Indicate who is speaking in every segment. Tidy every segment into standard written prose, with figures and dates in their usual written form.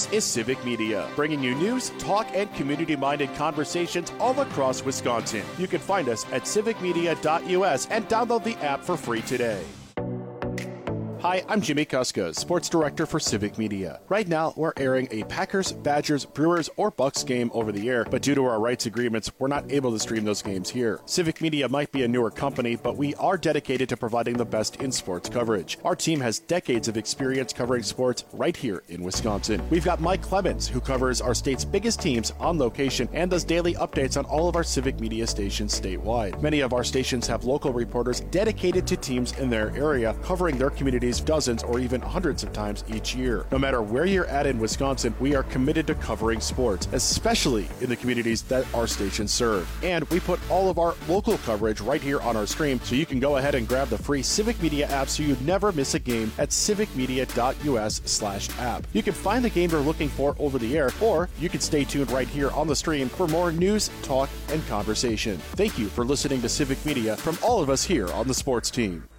Speaker 1: This is Civic Media, bringing you news, talk, and community-minded conversations all across Wisconsin. You can find us at civicmedia.us and download the app for free today. Hi, I'm Jimmy Kuska, Sports Director for Civic Media. Right now, we're airing a Packers, Badgers, Brewers, or Bucks game over the air, but due to our rights agreements, we're not able to stream those games here. Civic Media might be a newer company, but we are dedicated to providing the best in sports coverage. Our team has decades of experience covering sports right here in Wisconsin. We've got Mike Clemens, who covers our state's biggest teams on location and does daily updates on all of our Civic Media stations statewide. Many of our stations have local reporters dedicated to teams in their area, covering their communities dozens or even hundreds of times each year. No matter where you're at in Wisconsin, we are committed to covering sports, especially in the communities that our stations serve. And we put all of our local coverage right here on our stream, so you can go ahead and grab the free Civic Media app so you never miss a game at civicmedia.us/app. You can find the game you're looking for over the air, or you can stay tuned right here on the stream for more news, talk, and conversation. Thank you for listening to Civic Media from all of us here on the sports team.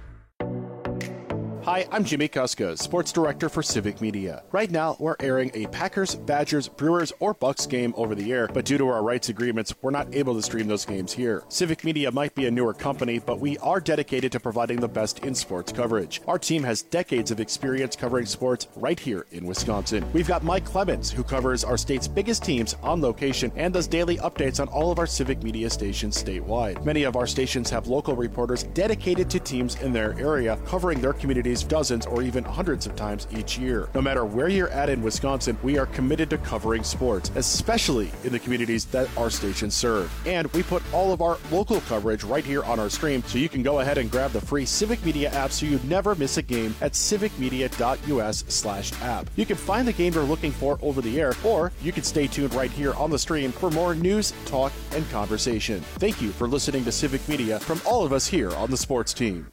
Speaker 1: Hi, I'm Jimmy Kuska, Sports Director for Civic Media. Right now, we're airing a Packers, Badgers, Brewers, or Bucks game over the air, but due to our rights agreements, we're not able to stream those games here. Civic Media might be a newer company, but we are dedicated to providing the best in sports coverage. Our team has decades of experience covering sports right here in Wisconsin. We've got Mike Clemens, who covers our state's biggest teams on location and does daily updates on all of our Civic Media stations statewide. Many of our stations have local reporters dedicated to teams in their area, covering their communities dozens or even hundreds of times each year. No matter where you're at in Wisconsin, we are committed to covering sports, especially in the communities that our stations serve. And we put all of our local coverage right here on our stream, so you can go ahead and grab the free Civic Media app so you never miss a game at civicmedia.us/app. You can find the game you're looking for over the air, or you can stay tuned right here on the stream for more news, talk, and conversation. Thank you for listening to Civic Media from all of us here on the sports team.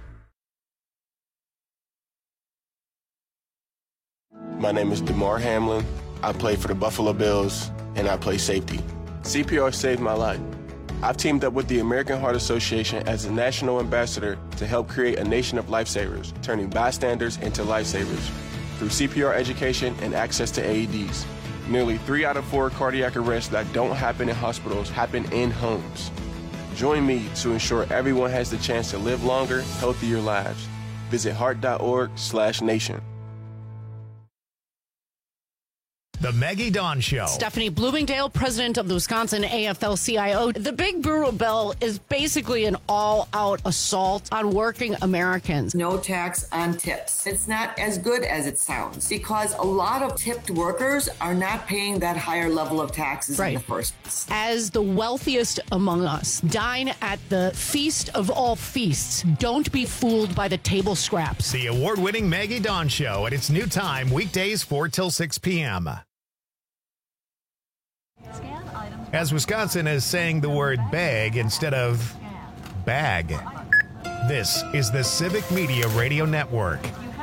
Speaker 2: My name is DeMar Hamlin. I play for the Buffalo Bills, and I play safety. CPR saved my life. I've teamed up with the American Heart Association as a national ambassador to help create a nation of lifesavers, turning bystanders into lifesavers through CPR education and access to AEDs. Nearly 3 out of 4 cardiac arrests that don't happen in hospitals happen in homes. Join me to ensure everyone has the chance to live longer, healthier lives. Visit heart.org/nation.
Speaker 3: The Maggie Dawn Show.
Speaker 4: Stephanie Bloomingdale, president of the Wisconsin AFL-CIO. The Big Brewer Bill is basically an all-out assault on working Americans.
Speaker 5: No tax on tips. It's not as good as it sounds, because a lot of tipped workers are not paying that higher level of taxes in the first place.
Speaker 4: As the wealthiest among us, dine at the feast of all feasts. Don't be fooled by the table scraps.
Speaker 3: The award-winning Maggie Dawn Show at its new time, weekdays 4 till 6 p.m. As Wisconsin is saying the word bag instead of bag. This is the Civic Media Radio Network.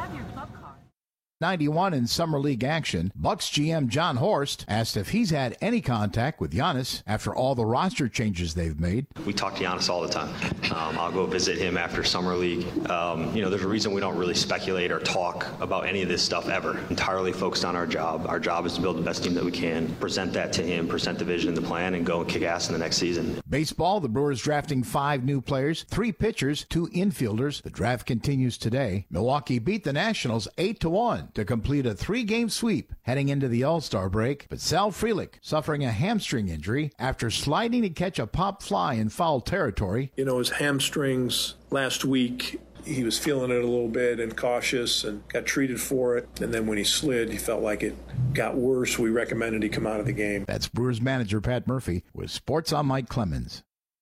Speaker 6: 91 in Summer League action, Bucks GM John Horst asked if he's had any contact with Giannis after all the roster changes they've made.
Speaker 7: We talk to Giannis all the time. I'll go visit him after Summer League. There's a reason we don't really speculate or talk about any of this stuff ever. Entirely focused on our job. Our job is to build the best team that we can, present that to him, present the vision and the plan, and go and kick ass in the next season.
Speaker 6: Baseball, the Brewers drafting 5 new players, 3 pitchers, 2 infielders. The draft continues today. Milwaukee beat the Nationals 8-1. to complete a 3-game sweep heading into the All-Star break, but Sal Frelick suffering a hamstring injury after sliding to catch a pop fly in foul territory.
Speaker 8: His hamstrings last week, he was feeling it a little bit and cautious and got treated for it. And then when he slid, he felt like it got worse. We recommended he come out of the game.
Speaker 6: That's Brewers manager Pat Murphy with Sports on Mike Clemens.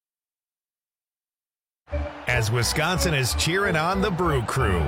Speaker 3: As Wisconsin is cheering on the Brew Crew.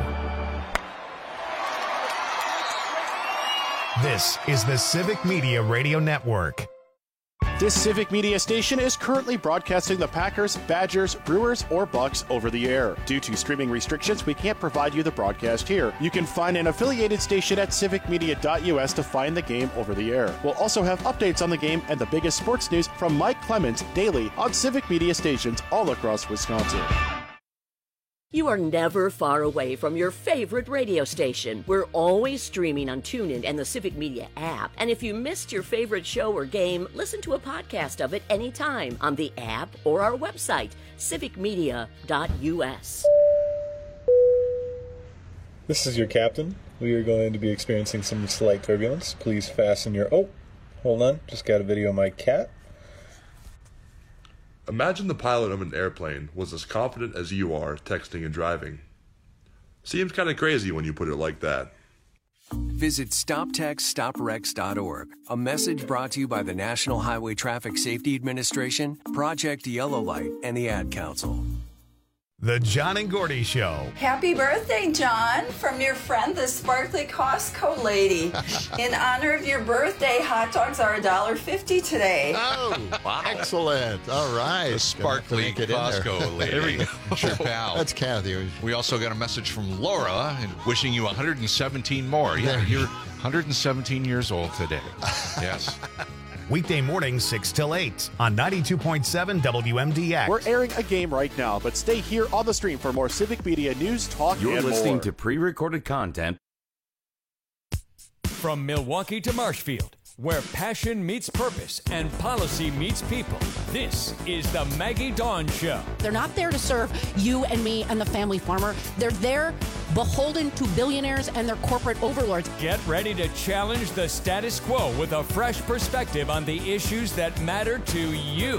Speaker 3: This is the Civic Media Radio Network.
Speaker 1: This Civic Media station is currently broadcasting the Packers, Badgers, Brewers, or Bucks over the air. Due to streaming restrictions, we can't provide you the broadcast here. You can find an affiliated station at civicmedia.us to find the game over the air. We'll also have updates on the game and the biggest sports news from Mike Clemens daily on Civic Media stations all across Wisconsin.
Speaker 9: You are never far away from your favorite radio station. We're always streaming on TuneIn and the Civic Media app. And if you missed your favorite show or game, listen to a podcast of it anytime on the app or our website, civicmedia.us.
Speaker 10: This is your captain. We are going to be experiencing some slight turbulence. Please fasten your... Oh, hold on. Just got a video of my cat.
Speaker 11: Imagine the pilot of an airplane was as confident as you are texting and driving. Seems kind of crazy when you put it like that.
Speaker 12: Visit StopTextStopWrecks.org. A message brought to you by the National Highway Traffic Safety Administration, Project Yellow Light, and the Ad Council.
Speaker 3: The John and Gordy Show.
Speaker 13: Happy birthday, John, from your friend, the sparkly Costco lady. In honor of your birthday, hot dogs are $1.50 today.
Speaker 14: Oh, wow. Excellent. All right.
Speaker 15: The sparkly Costco lady.
Speaker 14: There we go.
Speaker 15: Sure, pal.
Speaker 14: That's Kathy.
Speaker 15: We also got a message from Laura wishing you 117 more. Yeah, you're 117 years old today. Yes.
Speaker 3: Weekday mornings 6 till 8 on 92.7 WMDX.
Speaker 1: We're airing a game right now, but stay here on the stream for more Civic Media news, talk,
Speaker 16: You're
Speaker 1: and more.
Speaker 16: You're listening to pre-recorded content.
Speaker 17: From Milwaukee to Marshfield, where passion meets purpose and policy meets people, this is the Maggie Dawn Show.
Speaker 4: They're not there to serve you and me and the family farmer. They're there beholden to billionaires and their corporate overlords.
Speaker 17: Get ready to challenge the status quo with a fresh perspective on the issues that matter to you.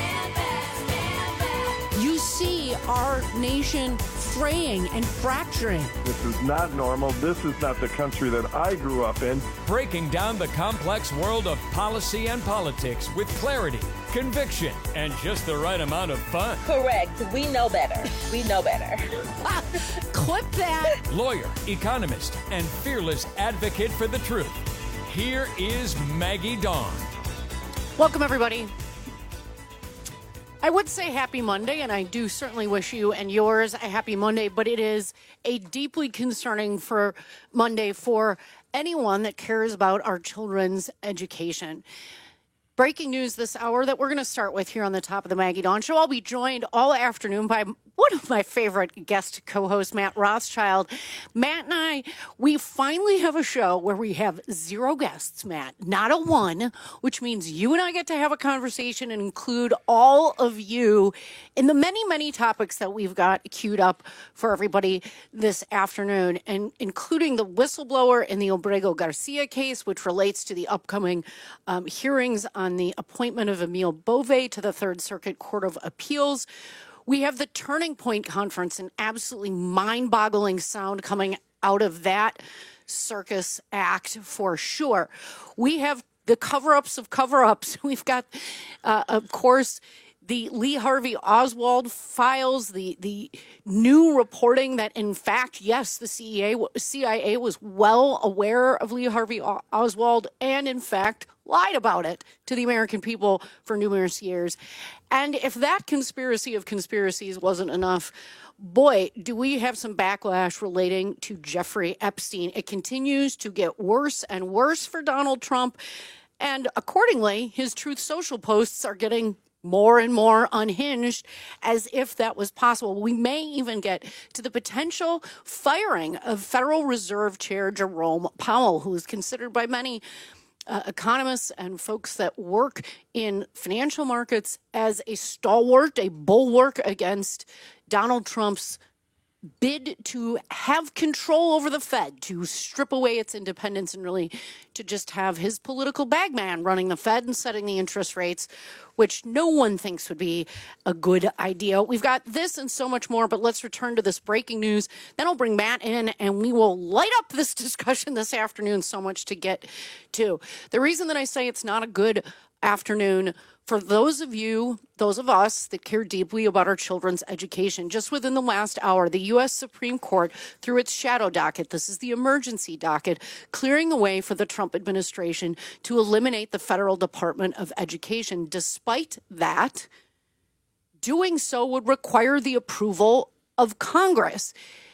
Speaker 4: You see our nation fraying and fracturing.
Speaker 18: This is not normal. This is not the country that I grew up in.
Speaker 17: Breaking down the complex world of policy and politics with clarity, conviction, and just the right amount of fun.
Speaker 19: Correct. We know better. We know better.
Speaker 4: Clip that.
Speaker 17: Lawyer, economist, and fearless advocate for the truth. Here is Maggie Dawn.
Speaker 4: Welcome, everybody. I would say happy Monday, and I do certainly wish you and yours a happy Monday, but it is a deeply concerning for Monday for anyone that cares about our children's education. Breaking news this hour that we're going to start with here on the top of the Maggie Dawn Show. I'll be joined all afternoon by one of my favorite guest co-hosts, Matt Rothschild. Matt and I, we finally have a show where we have 0 guests, Matt, not a 1, which means you and I get to have a conversation and include all of you in the many, many topics that we've got queued up for everybody this afternoon, and including the whistleblower in the Obrego Garcia case, which relates to the upcoming hearings on the appointment of Emil Bove to the Third Circuit Court of Appeals. We have the Turning Point Conference, an absolutely mind-boggling sound coming out of that circus act for sure. We have the cover-ups of cover-ups. We've got, of course, the Lee Harvey Oswald files, the new reporting that, in fact, yes, the CIA was well aware of Lee Harvey Oswald and, in fact, lied about it to the American people for numerous years. And if that conspiracy of conspiracies wasn't enough, boy, do we have some backlash relating to Jeffrey Epstein. It continues to get worse and worse for Donald Trump. And accordingly, his Truth Social posts are getting more and more unhinged, as if that was possible. We may even get to the potential firing of Federal Reserve Chair Jerome Powell, who is considered by many economists and folks that work in financial markets as a stalwart, a bulwark against Donald Trump's bid to have control over the Fed, to strip away its independence and really to just have his political bagman running the Fed and setting the interest rates, which no one thinks would be a good idea. We've got this and so much more, but let's return to this breaking news. Then I'll bring Matt in and we will light up this discussion this afternoon. So much to get to. The reason that I say it's not a good afternoon for those of you, those of us that care deeply about our children's education, just within the last hour, the U.S. Supreme Court, through its shadow docket, this is the emergency docket, clearing the way for the Trump administration to eliminate the Federal Department of Education. Despite that, doing so would require the approval of Congress.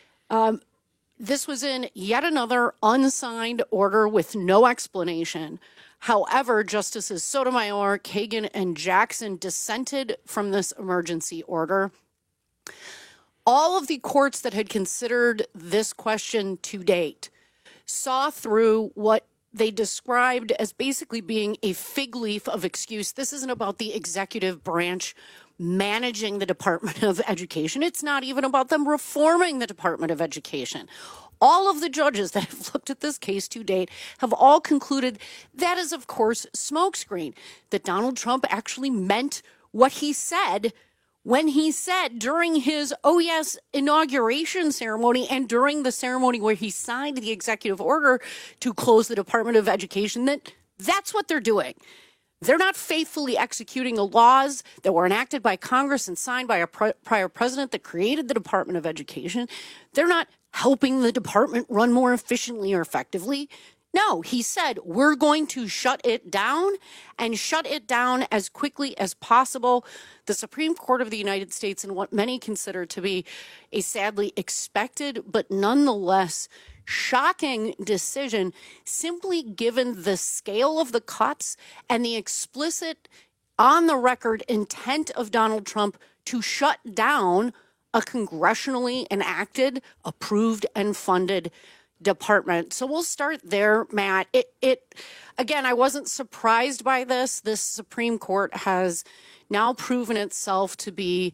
Speaker 4: This was in yet another unsigned order with no explanation. However, Justices Sotomayor, Kagan, and Jackson dissented from this emergency order. all of the courts that had considered this question to date saw through what they described as basically being a fig leaf of excuse. This isn't about the executive branch managing the Department of Education. It's not even about them reforming the Department of Education. All of the judges that have looked at this case to date have all concluded that is, of course, smokescreen, that Donald Trump actually meant what he said when he said during his, inauguration ceremony and during the ceremony where he signed the executive order to close the Department of Education, that's what they're doing. They're not faithfully executing the laws that were enacted by Congress and signed by a prior president that created the Department of Education. They're not helping the department run more efficiently or effectively. No, he said, we're going to shut it down and shut it down as quickly as possible. The Supreme Court of the United States, in what many consider to be a sadly expected but nonetheless shocking decision, simply given the scale of the cuts and the explicit on-the-record intent of Donald Trump to shut down a congressionally enacted, approved, and funded department. So we'll start there, Matt. Again, I wasn't surprised by this. This Supreme Court has now proven itself to be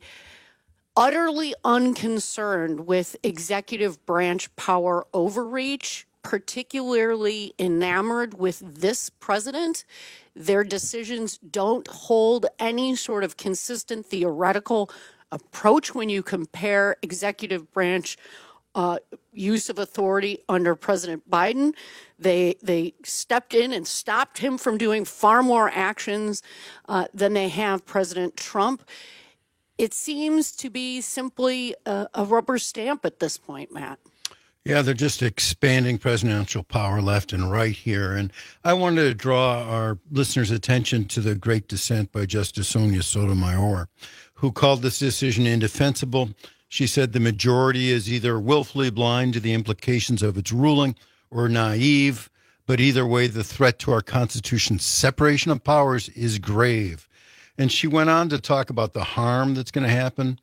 Speaker 4: utterly unconcerned with executive branch power overreach, particularly enamored with this president. Their decisions don't hold any sort of consistent theoretical approach when you compare executive branch use of authority under President Biden. They stepped in and stopped him from doing far more actions than they have President Trump. It seems to be simply a rubber stamp at this point, Matt.
Speaker 20: Yeah, they're just expanding presidential power left and right here. And I wanted to draw our listeners' attention to the great dissent by Justice Sonia Sotomayor, who called this decision indefensible. She said the majority is either willfully blind to the implications of its ruling or naive, but either way, the threat to our Constitution's separation of powers is grave. And she went on to talk about the harm that's going to happen.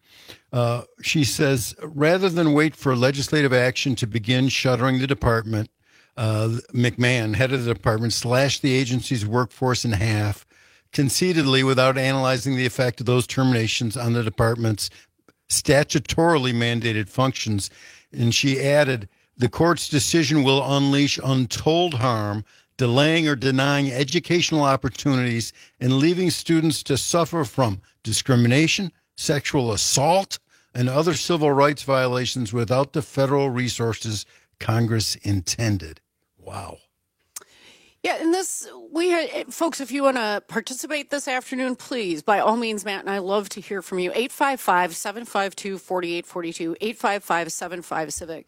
Speaker 20: She says, rather than wait for legislative action to begin shuttering the department, McMahon, head of the department, slashed the agency's workforce in half, conceitedly without analyzing the effect of those terminations on the department's statutorily mandated functions. And she added, the court's decision will unleash untold harm, delaying or denying educational opportunities and leaving students to suffer from discrimination, sexual assault, and other civil rights violations without the federal resources Congress intended. Wow.
Speaker 4: Yeah, and folks, if you want to participate this afternoon, please, by all means, Matt and I love to hear from you. 855-752-4842, 855-75-CIVIC.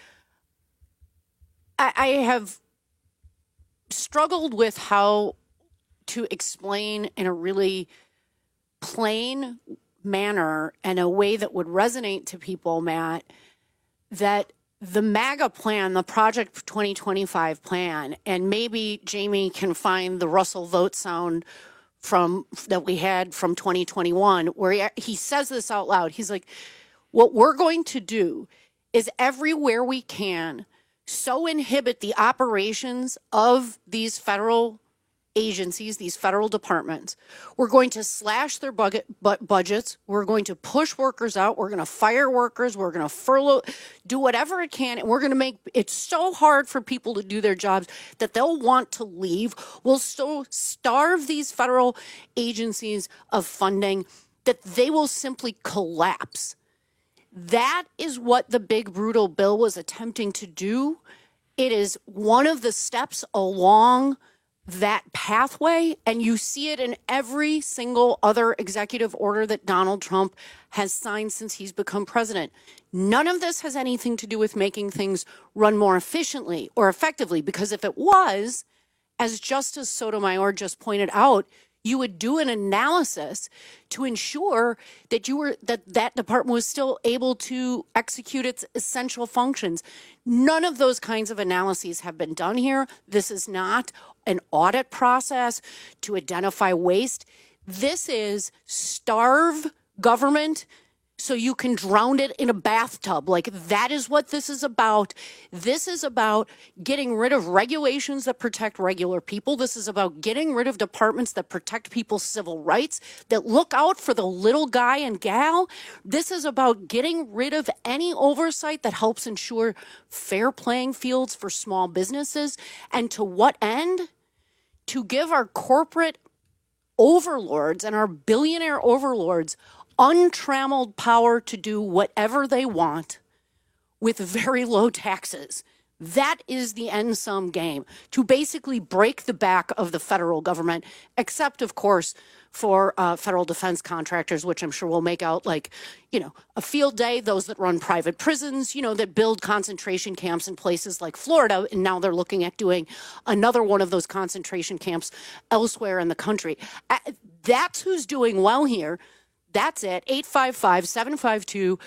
Speaker 4: I have struggled with how to explain in a really plain manner and a way that would resonate to people, Matt, that the MAGA plan, the Project 2025 plan, and maybe Jamie can find the Russell vote sound that we had from 2021, where he says this out loud. He's like, what we're going to do is everywhere we can so inhibit the operations of these federal agencies, these federal departments. We're going to slash their budgets. We're going to push workers out. We're going to fire workers. We're going to furlough, do whatever it can. And we're going to make it so hard for people to do their jobs that they'll want to leave. We'll so starve these federal agencies of funding that they will simply collapse. That is what the big, brutal bill was attempting to do. It is one of the steps along that pathway, and you see it in every single other executive order that Donald Trump has signed since he's become president. None of this has anything to do with making things run more efficiently or effectively, because if it was, as Justice Sotomayor just pointed out, you would do an analysis to ensure that that department was still able to execute its essential functions. None of those kinds of analyses have been done here. This is not an audit process to identify waste. This is starve government so you can drown it in a bathtub. Like, that is what this is about. This is about getting rid of regulations that protect regular people. This is about getting rid of departments that protect people's civil rights, that look out for the little guy and gal. This is about getting rid of any oversight that helps ensure fair playing fields for small businesses. And to what end? To give our corporate overlords and our billionaire overlords untrammeled power to do whatever they want with very low taxes. That is the end sum game, to basically break the back of the federal government, except, of course, for federal defense contractors, which I'm sure will make out like, a field day, those that run private prisons, that build concentration camps in places like Florida. And now they're looking at doing another one of those concentration camps elsewhere in the country. That's who's doing well here. That's it. 855-752-4842,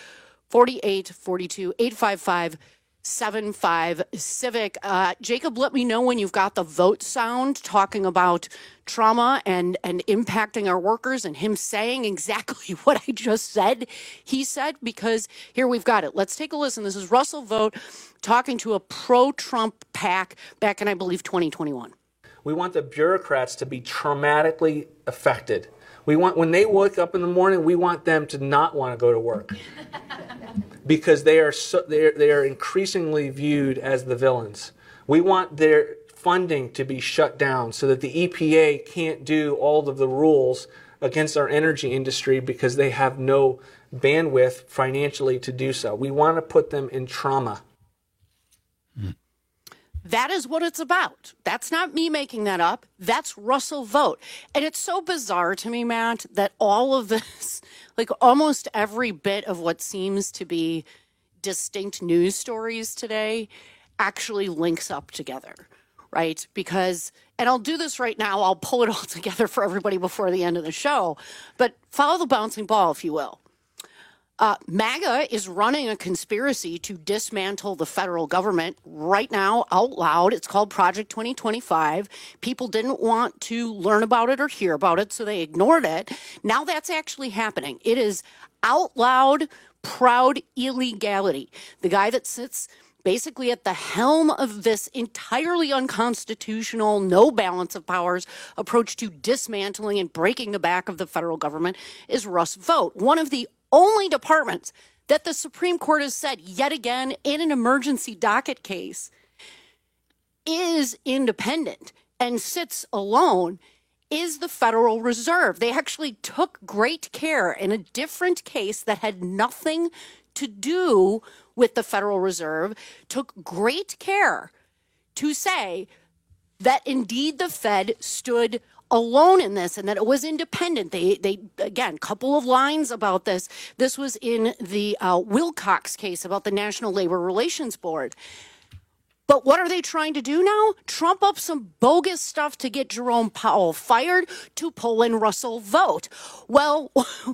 Speaker 4: 855-75-CIVIC. Jacob, let me know when you've got the vote sound talking about trauma and impacting our workers, and him saying exactly what I just said he said, because here we've got it. Let's take a listen. This is Russell Vought talking to a pro-Trump PAC back in, I believe, 2021.
Speaker 21: We want the bureaucrats to be traumatically affected. We want, when they wake up in the morning, we want them to not want to go to work because they are increasingly viewed as the villains. We want their funding to be shut down so that the EPA can't do all of the rules against our energy industry because they have no bandwidth financially to do so. We want to put them in trauma.
Speaker 4: That is what it's about. That's not me making that up. That's Russell Vought. And it's so bizarre to me, Matt, that all of this, like almost every bit of what seems to be distinct news stories today actually links up together, right? Because, and I'll do this right now, I'll pull it all together for everybody before the end of the show, but follow the bouncing ball, if you will. MAGA is running a conspiracy to dismantle the federal government right now out loud. It's called Project 2025. People didn't want to learn about it or hear about it, so they ignored it. Now that's actually happening. It is out loud, proud illegality. The guy that sits basically at the helm of this entirely unconstitutional, no balance of powers approach to dismantling and breaking the back of the federal government is Russ Vought, one of the only departments that the Supreme Court has said yet again in an emergency docket case is independent and sits alone is the Federal Reserve. They actually took great care in a different case that had nothing to do with the Federal Reserve, took great care to say that indeed the Fed stood alone in this and that it was independent. They again, couple of lines about this. This was in the Wilcox case about the National Labor Relations Board. But what are they trying to do now? Trump up some bogus stuff to get Jerome Powell fired to pull in Russell Vought. Well,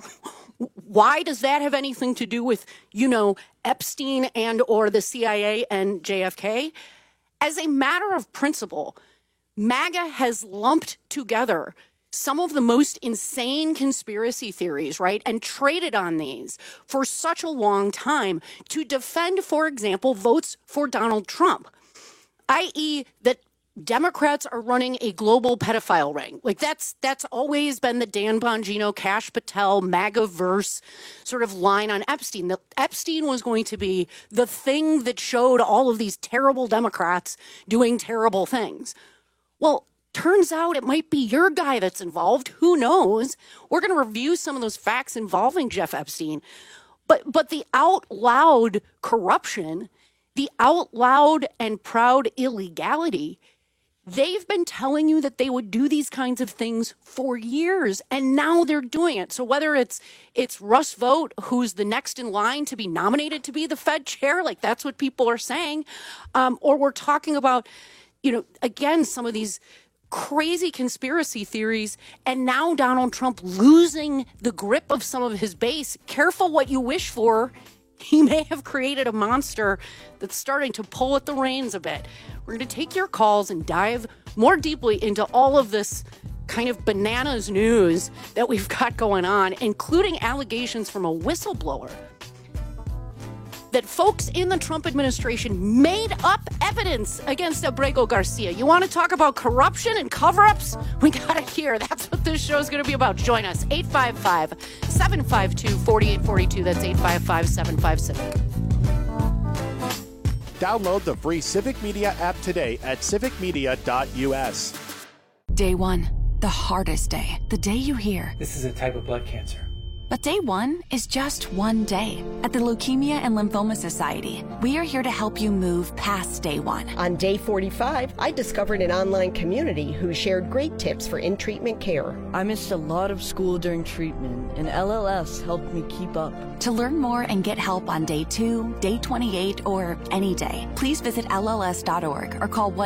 Speaker 4: why does that have anything to do with, Epstein and or the CIA and JFK? As a matter of principle, MAGA has lumped together some of the most insane conspiracy theories, right, and traded on these for such a long time to defend, for example, votes for Donald Trump, i.e. that Democrats are running a global pedophile ring. Like that's always been the Dan Bongino, Kash Patel, MAGA-verse sort of line on Epstein. That Epstein was going to be the thing that showed all of these terrible Democrats doing terrible things. Well, turns out it might be your guy that's involved. Who knows? We're going to review some of those facts involving Jeff Epstein. But the out loud corruption, the out loud and proud illegality, they've been telling you that they would do these kinds of things for years, and now they're doing it. So whether it's Russ Vought, who's the next in line to be nominated to be the Fed chair, like that's what people are saying, or we're talking about, again, some of these crazy conspiracy theories, and now Donald Trump losing the grip of some of his base. Careful what you wish for. He may have created a monster that's starting to pull at the reins a bit. We're going to take your calls and dive more deeply into all of this kind of bananas news that we've got going on, including allegations from a whistleblower that folks in the Trump administration made up evidence against Abrego Garcia. You want to talk about corruption and cover-ups? We got it here. That's what this show is going to be about. Join us, 855-752-4842. That's 855-75-CIVIC.
Speaker 1: Download the free Civic Media app today at civicmedia.us.
Speaker 2: Day one, the hardest day. The day you hear,
Speaker 21: This is a type of blood cancer.
Speaker 2: but day one is just one day. At the Leukemia and Lymphoma Society, we are here to help you move past day one.
Speaker 22: On day 45, I discovered an online community who shared great tips for in-treatment care.
Speaker 23: I missed a lot of school during treatment, and LLS helped me keep up.
Speaker 2: To learn more and get help on day 2, day 28, or any day, please visit LLS.org or call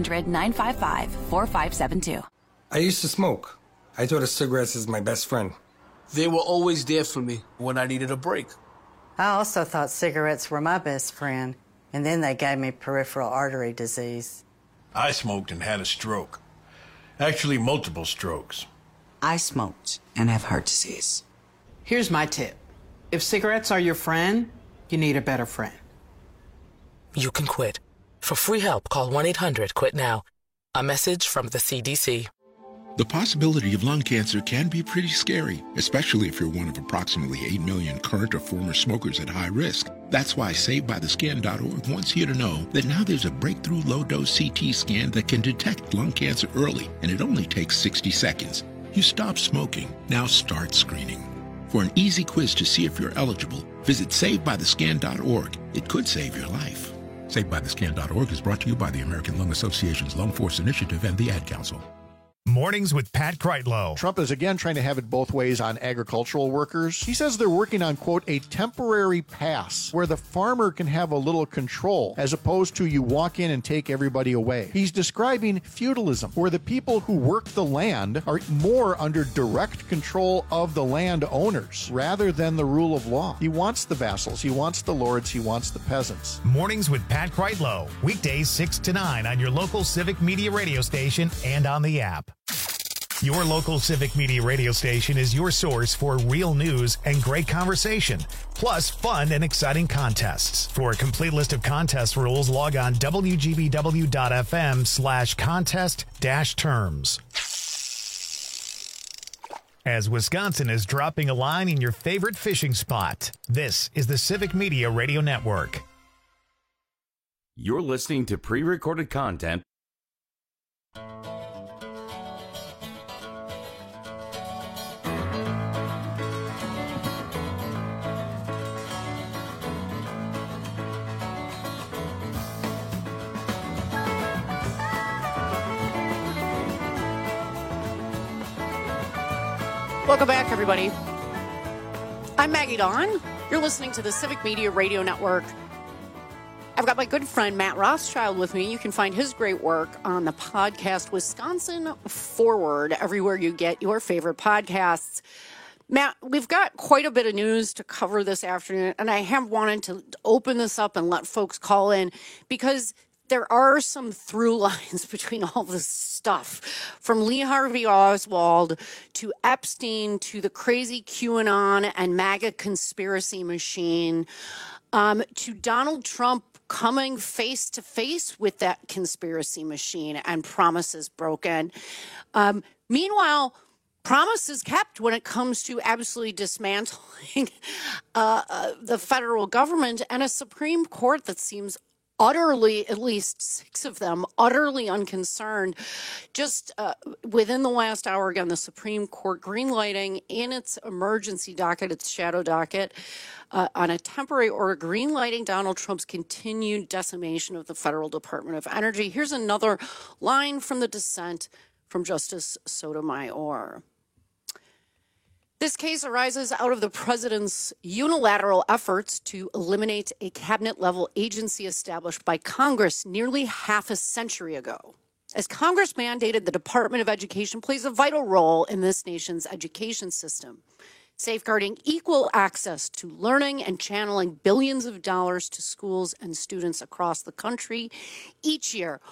Speaker 2: 1-800-955-4572.
Speaker 24: I used to smoke. I thought of cigarettes as my best friend.
Speaker 25: They were always there for me when I needed a break.
Speaker 26: I also thought cigarettes were my best friend, and then they gave me peripheral artery disease.
Speaker 27: I smoked and had a stroke. Actually, multiple strokes.
Speaker 28: I smoked and have heart disease. Here's my tip. If cigarettes are your friend, you need a better friend.
Speaker 29: You can quit. For free help, call 1-800-QUIT-NOW. A message from the CDC.
Speaker 30: The possibility of lung cancer can be pretty scary, especially if you're one of approximately 8 million current or former smokers at high risk. That's why SaveByTheScan.org wants you to know that now there's a breakthrough low-dose CT scan that can detect lung cancer early, and it only takes 60 seconds. You stop smoking, now start screening. For an easy quiz to see if you're eligible, visit SaveByTheScan.org. It could save your life. SaveByTheScan.org is brought to you by the American Lung Association's Lung Force Initiative and the Ad Council.
Speaker 3: Mornings with Pat Kreitlow.
Speaker 6: Trump is again trying to have it both ways on agricultural workers. He says they're working on, quote, a temporary pass where the farmer can have a little control as opposed to you walk in and take everybody away. He's describing feudalism, where the people who work the land are more under direct control of the land owners rather than the rule of law. He wants the vassals, he wants the lords, he wants the peasants.
Speaker 3: Mornings with Pat Kreitlow. Weekdays 6 to 9 on your local Civic Media radio station and on the app. Your local Civic Media radio station is your source for real news and great conversation, plus fun and exciting contests. For a complete list of contest rules, log on wgbw.fm/contest-terms. As Wisconsin is dropping a line in your favorite fishing spot, this is the Civic Media Radio Network.
Speaker 16: You're listening to pre-recorded content.
Speaker 4: Welcome back, everybody. I'm Maggie Dawn. You're listening to the Civic Media Radio Network. I've got my good friend Matt Rothschild with me. You can find his great work on the podcast Wisconsin Forward, everywhere you get your favorite podcasts. Matt, we've got quite a bit of news to cover this afternoon, and I have wanted to open this up and let folks call in because there are some through lines between all this stuff, from Lee Harvey Oswald to Epstein to the crazy QAnon and MAGA conspiracy machine, to Donald Trump coming face to face with that conspiracy machine and promises broken. Meanwhile, promises kept when it comes to absolutely dismantling the federal government and a Supreme Court that seems utterly, at least 6 of them, utterly unconcerned. Just within the last hour, again, the Supreme Court greenlighting in its emergency docket, its shadow docket, on a temporary order, greenlighting Donald Trump's continued decimation of the Federal Department of Energy. Here's another line from the dissent from Justice Sotomayor. This case arises out of the president's unilateral efforts to eliminate a cabinet-level agency established by Congress nearly half a century ago. As Congress mandated, the Department of Education plays a vital role in this nation's education system, safeguarding equal access to learning and channeling billions of dollars to schools and students across the country each year.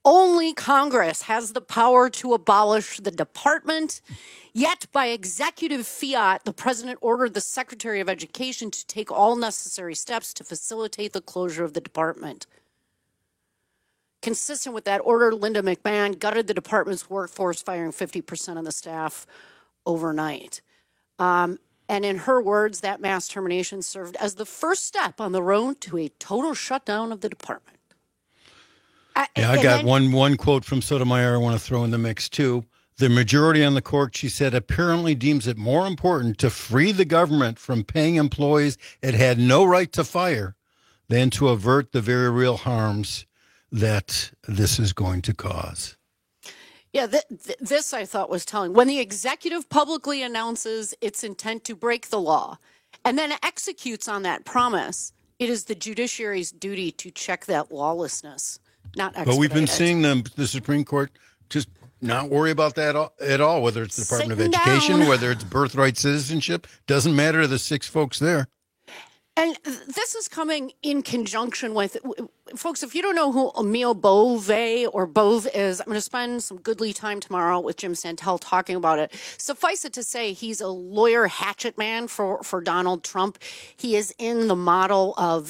Speaker 4: Only Congress has the power to abolish the department. Yet, by executive fiat, the president ordered the Secretary of Education to take all necessary steps to facilitate the closure of the department. Consistent with that order, Linda McMahon gutted the department's workforce, firing 50% of the staff overnight. And in her words, that mass termination served as the first step on the road to a total shutdown of the department.
Speaker 20: I got one quote from Sotomayor I want to throw in the mix, too. The majority on the court, she said, apparently deems it more important to free the government from paying employees it had no right to fire than to avert the very real harms that this is going to cause.
Speaker 4: Yeah, this I thought was telling. When the executive publicly announces its intent to break the law and then executes on that promise, it is the judiciary's duty to check that lawlessness, not expedite.
Speaker 20: But we've been seeing the Supreme Court just not worry about that at all, whether it's the Department of Education, whether it's birthright citizenship, doesn't matter to the six folks there.
Speaker 4: And this is coming in conjunction with, folks, if you don't know who Emile Bove or Bove is, I'm going to spend some goodly time tomorrow with Jim Santel talking about it. Suffice it to say, he's a lawyer hatchet man for Donald Trump. He is in the model of,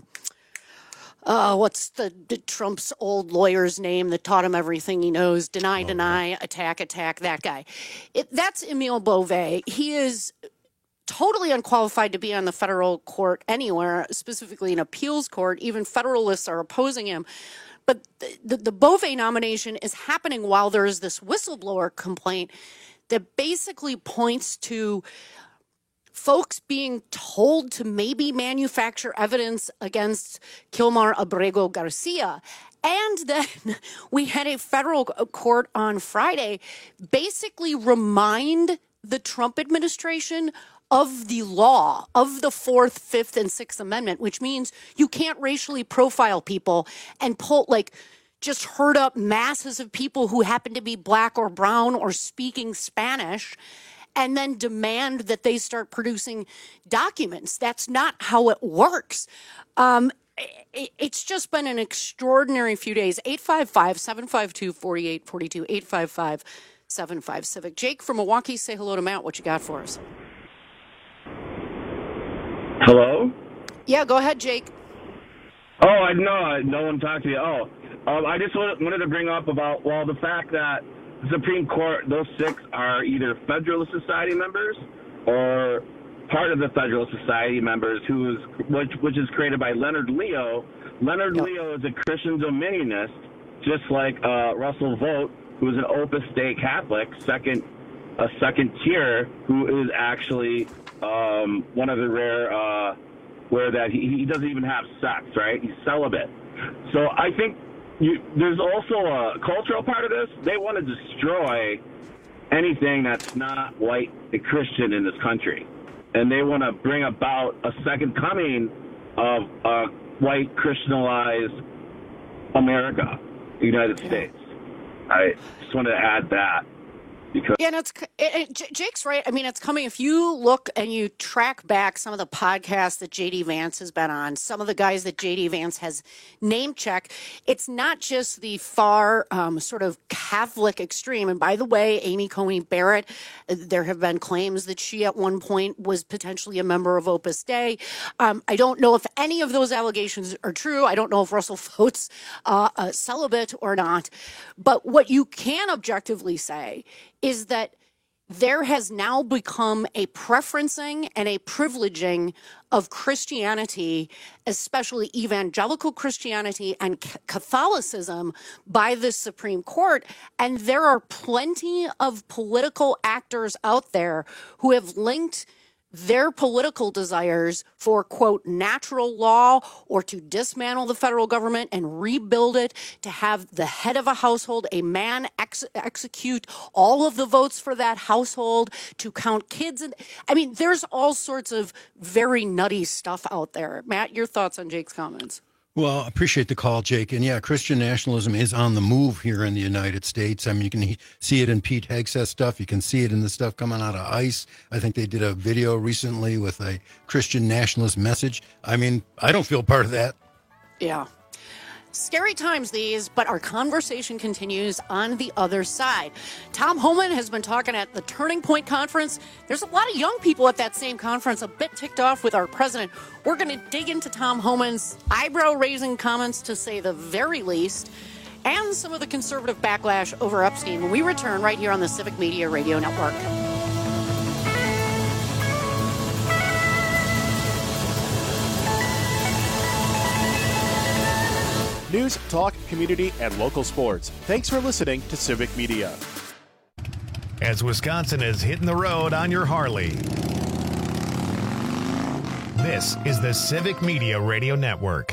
Speaker 4: what's the Trump's old lawyer's name that taught him everything he knows? Deny, attack, that guy. That's Emile Bove. He is totally unqualified to be on the federal court anywhere, specifically an appeals court. Even Federalists are opposing him. But the Bove nomination is happening while there is this whistleblower complaint that basically points to folks being told to maybe manufacture evidence against Kilmar Abrego Garcia. And then we had a federal court on Friday basically remind the Trump administration of the law, of the 4th, 5th, and 6th Amendment, which means you can't racially profile people and just herd up masses of people who happen to be black or brown or speaking Spanish and then demand that they start producing documents. That's not how it works. It's just been an extraordinary few days. 855-752-4842, 855-75-CIVIC. Jake from Milwaukee, say hello to Matt. What you got for us?
Speaker 5: Hello?
Speaker 4: Yeah, go ahead, Jake.
Speaker 5: Oh, no one talked to you. I just wanted to bring up about, the fact that the Supreme Court, those six are either Federalist Society members or part of the Federalist Society members, which is created by Leonard Leo. Leonard Leo is a Christian dominionist, just like Russell Vogt, who is an Opus Dei Catholic, a second tier, who is actually one of the rare where that he doesn't even have sex, right? He's celibate. So I think there's also a cultural part of this. They want to destroy anything that's not white and Christian in this country. And they want to bring about a second coming of a white Christianized America, the United States. I just wanted to add that.
Speaker 4: And Jake's right. I mean, it's coming. If you look and you track back some of the podcasts that J.D. Vance has been on, some of the guys that J.D. Vance has name checked, it's not just the far sort of Catholic extreme. And by the way, Amy Coney Barrett, there have been claims that she at one point was potentially a member of Opus Dei. I don't know if any of those allegations are true. I don't know if Russell Vogt's celibate or not. But what you can objectively say is that there has now become a preferencing and a privileging of Christianity, especially evangelical Christianity and Catholicism, by the Supreme Court. And there are plenty of political actors out there who have linked their political desires for, quote, natural law or to dismantle the federal government and rebuild it, to have the head of a household, a man, execute all of the votes for that household, to count kids. I mean, there's all sorts of very nutty stuff out there. Matt, your thoughts on Jake's comments?
Speaker 20: Well, I appreciate the call, Jake. And yeah, Christian nationalism is on the move here in the United States. I mean, you can see it in Pete Hegseth's stuff. You can see it in the stuff coming out of ICE. I think they did a video recently with a Christian nationalist message. I mean, I don't feel part of that.
Speaker 4: Yeah. Scary times these, but our conversation continues on the other side. Tom Homan has been talking at the Turning Point Conference. There's a lot of young people at that same conference, a bit ticked off with our president. We're going to dig into Tom Homan's eyebrow-raising comments, to say the very least, and some of the conservative backlash over Epstein when we return right here on the Civic Media Radio Network.
Speaker 1: News, talk, community, and local sports. Thanks for listening to Civic Media.
Speaker 3: As Wisconsin is hitting the road on your Harley, this is the Civic Media Radio Network.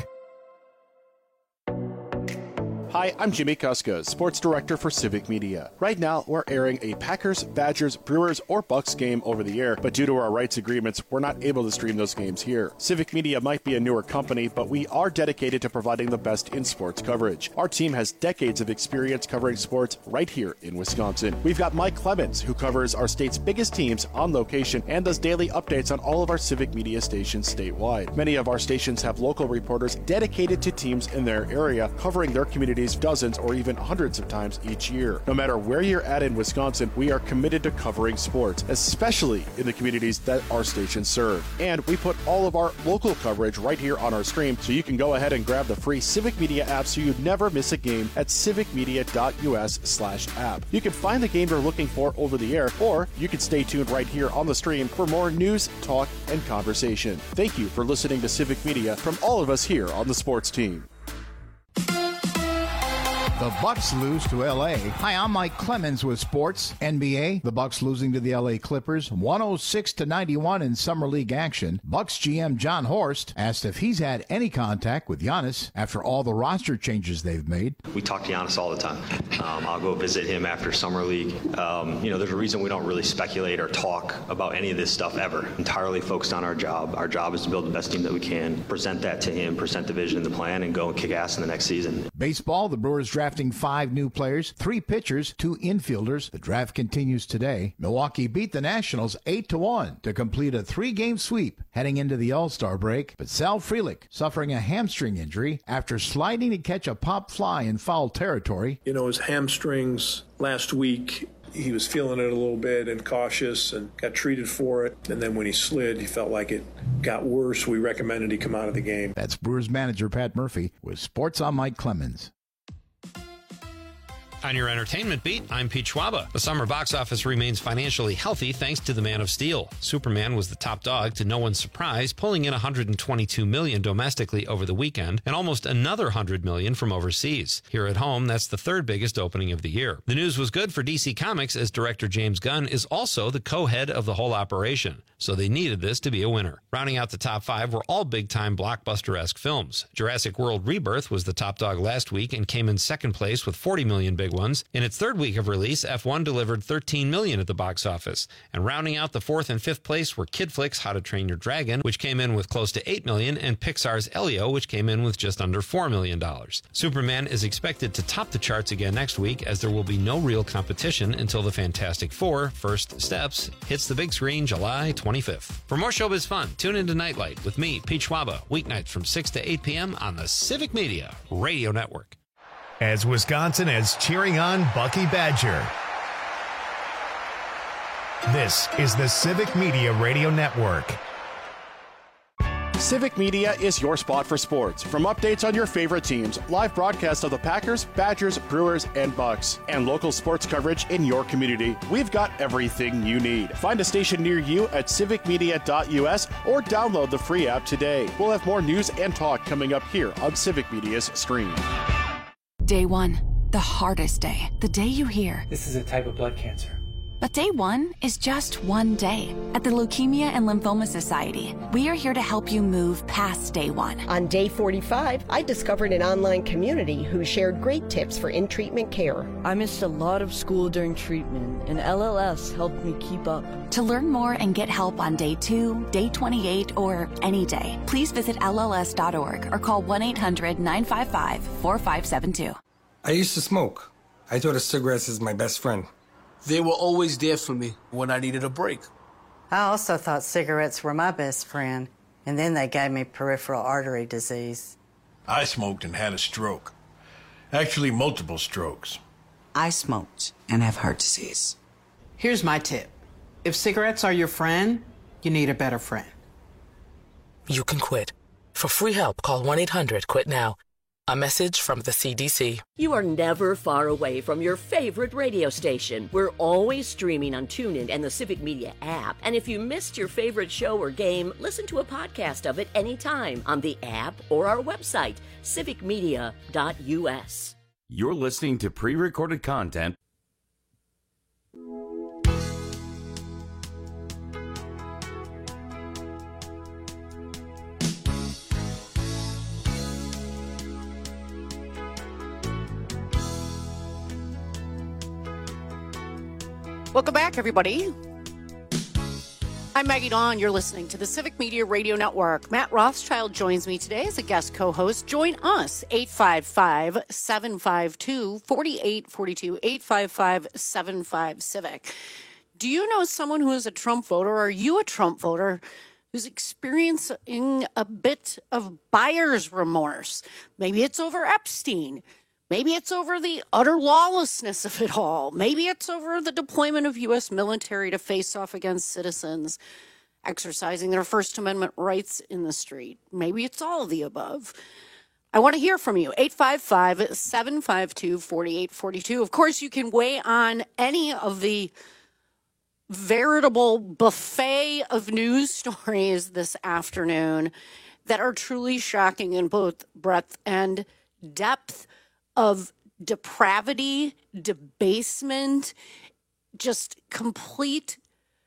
Speaker 1: Hi, I'm Jimmy Kuska, Sports Director for Civic Media. Right now, we're airing a Packers, Badgers, Brewers, or Bucks game over the air, but due to our rights agreements, we're not able to stream those games here. Civic Media might be a newer company, but we are dedicated to providing the best in sports coverage. Our team has decades of experience covering sports right here in Wisconsin. We've got Mike Clemens, who covers our state's biggest teams on location and does daily updates on all of our Civic Media stations statewide. Many of our stations have local reporters dedicated to teams in their area, covering their communities dozens or even hundreds of times each year. No matter where you're at in Wisconsin, we are committed to covering sports, especially in the communities that our stations serve. And we put all of our local coverage right here on our stream, so you can go ahead and grab the free Civic Media app so you never miss a game at civicmedia.us/app. You can find the game you're looking for over the air, or you can stay tuned right here on the stream for more news, talk, and conversation. Thank you for listening to Civic Media from all of us here on the sports team.
Speaker 6: The Bucks lose to L.A. Hi, I'm Mike Clemens with Sports. NBA, the Bucks losing to the L.A. Clippers, 106-91 in Summer League action. Bucks GM John Horst asked if he's had any contact with Giannis after all the roster changes they've made.
Speaker 7: We talk to Giannis all the time. I'll go visit him after Summer League. There's a reason we don't really speculate or talk about any of this stuff ever. Entirely focused on our job. Our job is to build the best team that we can, present that to him, present the vision and the plan, and go and kick ass in the next season.
Speaker 6: Baseball, the Brewers drafting 5 new players, 3 pitchers, 2 infielders. The draft continues today. Milwaukee beat the Nationals 8-1 to complete a 3-game sweep heading into the All-Star break. But Sal Frelick suffering a hamstring injury after sliding to catch a pop fly in foul territory.
Speaker 8: His hamstrings last week, he was feeling it a little bit and cautious and got treated for it. And then when he slid, he felt like it got worse. We recommended he come out of the game.
Speaker 6: That's Brewers manager Pat Murphy with Sports on Mike Clemens.
Speaker 9: On your entertainment beat, I'm Pete Schwaba. The summer box office remains financially healthy thanks to The Man of Steel. Superman was the top dog to no one's surprise, pulling in $122 million domestically over the weekend and almost another $100 million from overseas. Here at home, that's the 3rd biggest opening of the year. The news was good for DC Comics, as director James Gunn is also the co-head of the whole operation, so they needed this to be a winner. Rounding out the top 5 were all big-time blockbuster-esque films. Jurassic World Rebirth was the top dog last week and came in 2nd place with $40 million big ones. In its 3rd week of release, F1 delivered $13 million at the box office. And rounding out the 4th and 5th place were Kid Flicks' How to Train Your Dragon, which came in with close to $8 million, and Pixar's Elio, which came in with just under $4 million. Superman is expected to top the charts again next week, as there will be no real competition until the Fantastic Four: First Steps hits the big screen July 25th. For more showbiz fun, tune into Nightlight with me, Pete Schwaba, weeknights from 6 to 8 p.m. on the Civic Media Radio Network.
Speaker 3: As Wisconsin is cheering on Bucky Badger, this is the Civic Media Radio Network.
Speaker 1: Civic Media is your spot for sports. From updates on your favorite teams, live broadcasts of the Packers, Badgers, Brewers, and Bucks, and local sports coverage in your community, we've got everything you need. Find a station near you at civicmedia.us or download the free app today. We'll have more news and talk coming up here on Civic Media's stream.
Speaker 2: Day 1, the hardest day. The day you hear,
Speaker 21: This is a type of blood cancer.
Speaker 2: But day 1 is just one day. At the Leukemia and Lymphoma Society, we are here to help you move past day 1.
Speaker 22: On day 45, I discovered an online community who shared great tips for in-treatment care.
Speaker 23: I missed a lot of school during treatment, and LLS helped me keep up.
Speaker 2: To learn more and get help on day 2, day 28, or any day, please visit LLS.org or call 1-800-955-4572.
Speaker 24: I used to smoke. I thought of cigarettes as my best friend.
Speaker 25: They were always there for me when I needed a break.
Speaker 26: I also thought cigarettes were my best friend, and then they gave me peripheral artery disease.
Speaker 27: I smoked and had a stroke. Actually, multiple strokes.
Speaker 10: I smoked and have heart disease.
Speaker 11: Here's my tip. If cigarettes are your friend, you need a better friend.
Speaker 29: You can quit. For free help, call 1-800-QUIT-NOW. A message from the CDC.
Speaker 12: You are never far away from your favorite radio station. We're always streaming on TuneIn and the Civic Media app. And if you missed your favorite show or game, listen to a podcast of it anytime on the app or our website, civicmedia.us.
Speaker 16: You're listening to pre-recorded content.
Speaker 4: Welcome back, everybody. I'm Maggie Dawn. You're listening to the Civic Media Radio Network. Matt Rothschild joins me today as a guest co-host. Join us, 855-752-4842, 855-75-CIVIC. Do you know someone who is a Trump voter? Are you a Trump voter who's experiencing a bit of buyer's remorse? Maybe it's over Epstein. Maybe it's over the utter lawlessness of it all. Maybe it's over the deployment of U.S. military to face off against citizens exercising their First Amendment rights in the street. Maybe it's all of the above. I want to hear from you. 855-752-4842. Of course, you can weigh on any of the veritable buffet of news stories this afternoon that are truly shocking in both breadth and depth of depravity, debasement, just complete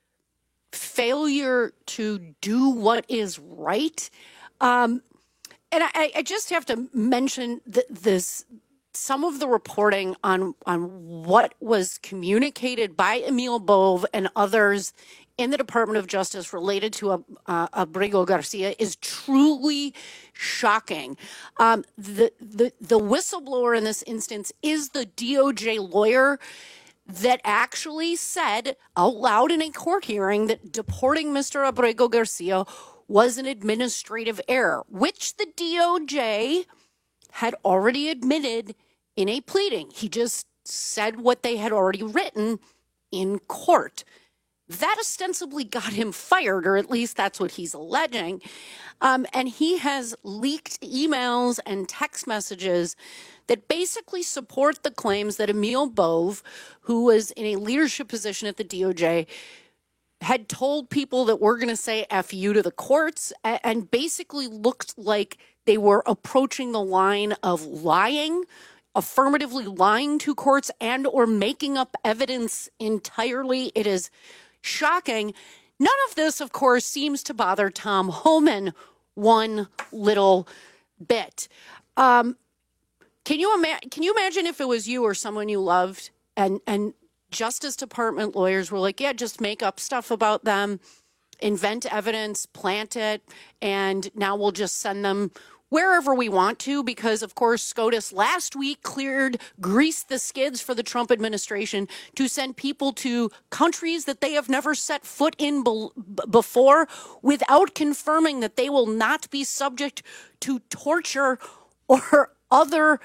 Speaker 4: failure to do what is right. And I just have to mention this. Some of the reporting on what was communicated by Emil Bove and others in the Department of Justice related to Abrigo Garcia is truly shocking. The whistleblower in this instance is the DOJ lawyer that actually said out loud in a court hearing that deporting Mr. Abrigo Garcia was an administrative error, which the DOJ had already admitted in a pleading. He just said what they had already written in court. That ostensibly got him fired, or at least that's what he's alleging. And he has leaked emails and text messages that basically support the claims that Emil Bove, who was in a leadership position at the DOJ, had told people that we're going to say F you to the courts, and basically looked like they were approaching the line of lying, affirmatively lying to courts, and or making up evidence entirely. It is shocking. None of this, of course, seems to bother Tom Homan one little bit. Can you imagine if it was you or someone you loved and Justice Department lawyers were like, yeah, just make up stuff about them, invent evidence, plant it, and now we'll just send them wherever we want to, because, of course, SCOTUS last week greased the skids for the Trump administration to send people to countries that they have never set foot in before without confirming that they will not be subject to torture or other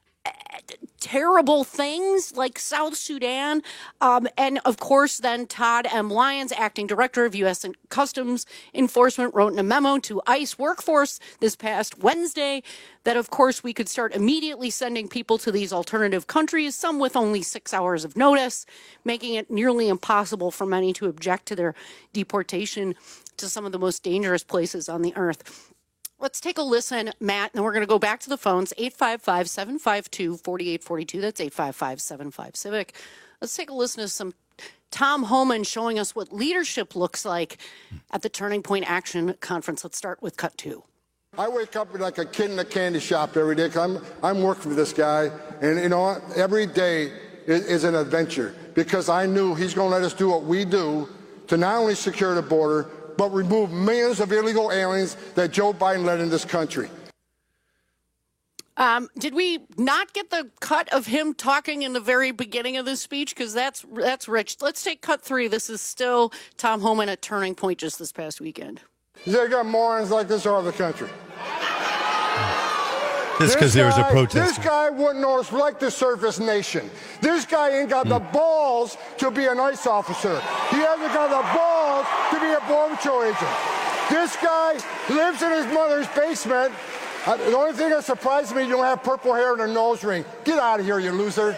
Speaker 4: terrible things like South Sudan. And of course, then Todd M. Lyons, acting director of U.S. Customs Enforcement, wrote in a memo to ICE workforce this past Wednesday that, of course, we could start immediately sending people to these alternative countries, some with only 6 hours of notice, making it nearly impossible for many to object to their deportation to some of the most dangerous places on the earth. Let's take a listen, Matt, and then we're going to go back to the phones, 855-752-4842. That's 855-75-CIVIC. Let's take a listen to some Tom Homan showing us what leadership looks like at the Turning Point Action Conference. Let's start with cut 2.
Speaker 13: I wake up like a kid in a candy shop every day because I'm working for this guy. And, you know, every day is an adventure because I knew he's going to let us do what we do to not only secure the border, but remove millions of illegal aliens that Joe Biden led in this country.
Speaker 4: Did we not get the cut of him talking in the very beginning of this speech? Because that's rich. Let's take cut 3. This is still Tom Homan at Turning Point just this past weekend.
Speaker 13: They got morons like this all over the country.
Speaker 5: Just because there was a protest.
Speaker 13: This guy wouldn't know it's like to serve his nation. This guy ain't got the balls to be an ICE officer. He hasn't got the balls to be a Border Patrol agent. This guy lives in his mother's basement. The only thing that surprises me, you don't have purple hair and a nose ring. Get out of here, you loser.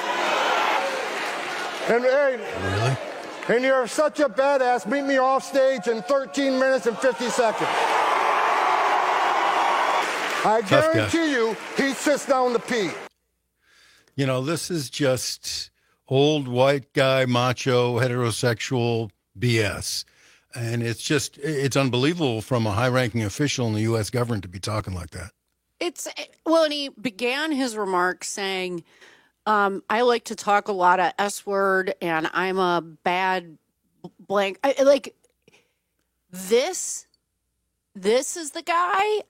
Speaker 13: And hey,
Speaker 5: really?
Speaker 13: And you're such a badass. Meet me off stage in 13 minutes and 50 seconds. I guarantee you, he sits down to pee.
Speaker 5: You know, this is just old white guy, macho, heterosexual BS. And it's unbelievable from a high-ranking official in the U.S. government to be talking like that.
Speaker 4: And he began his remarks saying, I like to talk a lot of S-word, and I'm a bad blank. This is the guy.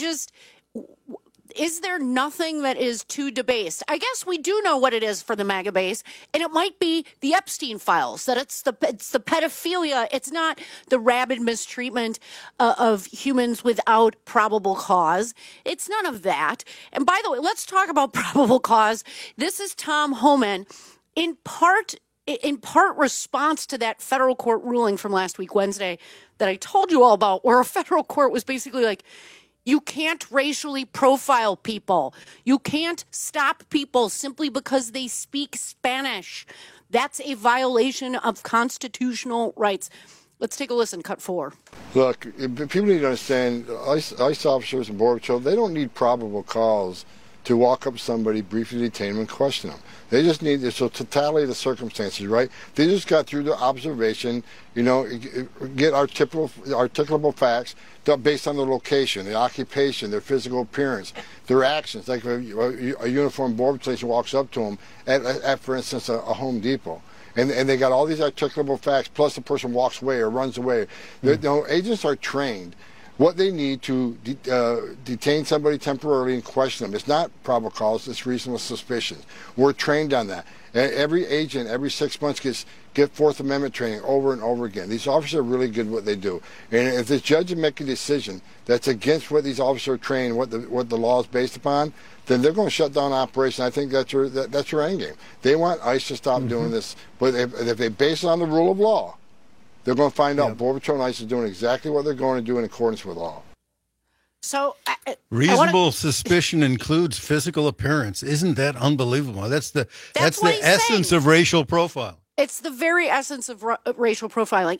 Speaker 4: Is there nothing that is too debased? I guess we do know what it is for the MAGA base, and it might be the Epstein files, that it's the pedophilia. It's not the rabid mistreatment of humans without probable cause. It's none of that. And by the way, let's talk about probable cause. This is Tom Homan, in part response to that federal court ruling from last week, Wednesday, that I told you all about, where a federal court was basically like, you can't racially profile people. You can't stop people simply because they speak Spanish. That's a violation of constitutional rights. Let's take a listen. Cut 4.
Speaker 13: Look, people need to understand, ICE officers and Border Patrol, they don't need probable cause to walk up to somebody, briefly detain them, and question them. They just need the totality of the circumstances, right? They just got through the observation, get articulable facts based on their location, their occupation, their physical appearance, their actions. Like a uniformed Border Patrol agent walks up to them at for instance, a Home Depot. And they got all these articulable facts, plus the person walks away or runs away. Agents are trained. What they need to detain somebody temporarily and question them. It's not probable cause, it's reasonable suspicion. We're trained on that. Every agent, every 6 months, get Fourth Amendment training over and over again. These officers are really good at what they do. And if the judge make a decision that's against what these officers are trained, what the law is based upon, then they're going to shut down operation. I think that's your end game. They want ICE to stop doing this. But if they base it on the rule of law, they're going to find out Border Patrol and ICE is doing exactly what they're going to do in accordance with law.
Speaker 4: So
Speaker 5: reasonable suspicion includes physical appearance. Isn't that unbelievable? That's the essence of racial profile.
Speaker 4: It's the very essence of racial profiling.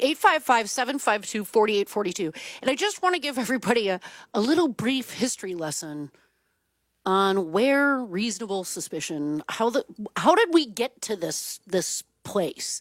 Speaker 4: 855-752-4842. And I just want to give everybody a little brief history lesson on where reasonable suspicion, how did we get to this place?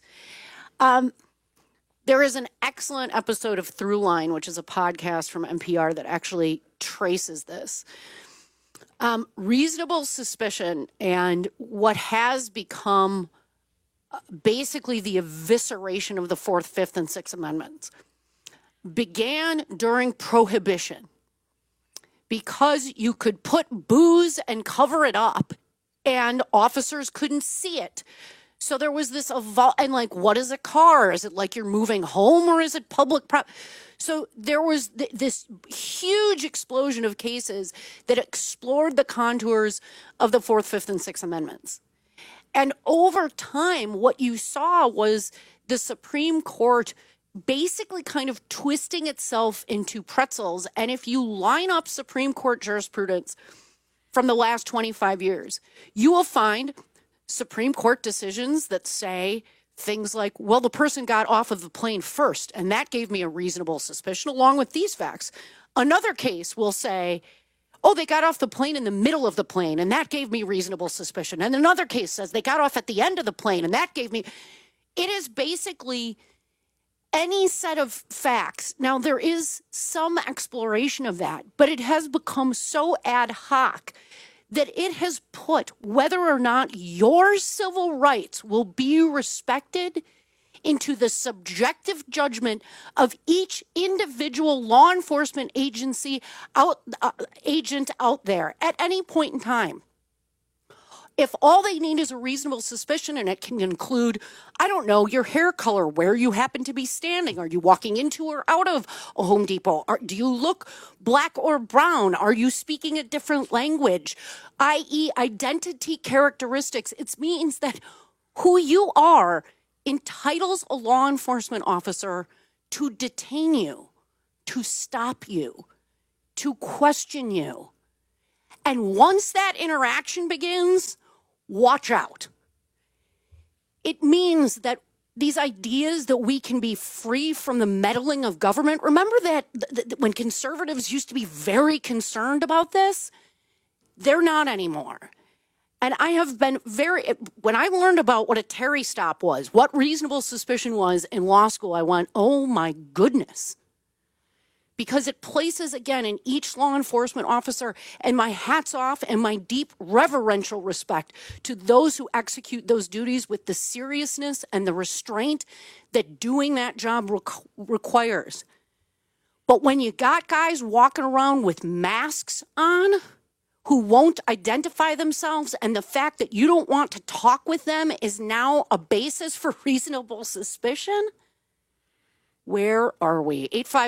Speaker 4: There is an excellent episode of Throughline, which is a podcast from NPR that actually traces this. Reasonable suspicion and what has become basically the evisceration of the Fourth, Fifth, and Sixth Amendments began during Prohibition, because you could put booze and cover it up and officers couldn't see it. So there was this and what is a car? Is it like you're moving home, or is it public property? So there was this huge explosion of cases that explored the contours of the Fourth, Fifth, and Sixth Amendments. And over time, what you saw was the Supreme Court basically kind of twisting itself into pretzels. And if you line up Supreme Court jurisprudence from the last 25 years, you will find Supreme Court decisions that say things like, well, the person got off of the plane first, and that gave me a reasonable suspicion along with these facts. Another case will say, oh, they got off the plane in the middle of the plane, and that gave me reasonable suspicion. And another case says they got off at the end of the plane, and that gave me... It is basically any set of facts. Now, there is some exploration of that, but it has become so ad hoc that it has put whether or not your civil rights will be respected into the subjective judgment of each individual law enforcement agent out there at any point in time. If all they need is a reasonable suspicion, and it can include, I don't know, your hair color, where you happen to be standing. Are you walking into or out of a Home Depot? Do you look black or brown? Are you speaking a different language? I.e., identity characteristics. It means that who you are entitles a law enforcement officer to detain you, to stop you, to question you. And once that interaction begins, watch out. It means that these ideas that we can be free from the meddling of government, remember that when conservatives used to be very concerned about this, they're not anymore. And I have been when I learned about what a Terry stop was, what reasonable suspicion was in law school, I went, oh my goodness. Because it places, again, in each law enforcement officer, and my hat's off and my deep reverential respect to those who execute those duties with the seriousness and the restraint that doing that job requires. But when you got guys walking around with masks on who won't identify themselves, and the fact that you don't want to talk with them is now a basis for reasonable suspicion, where are we?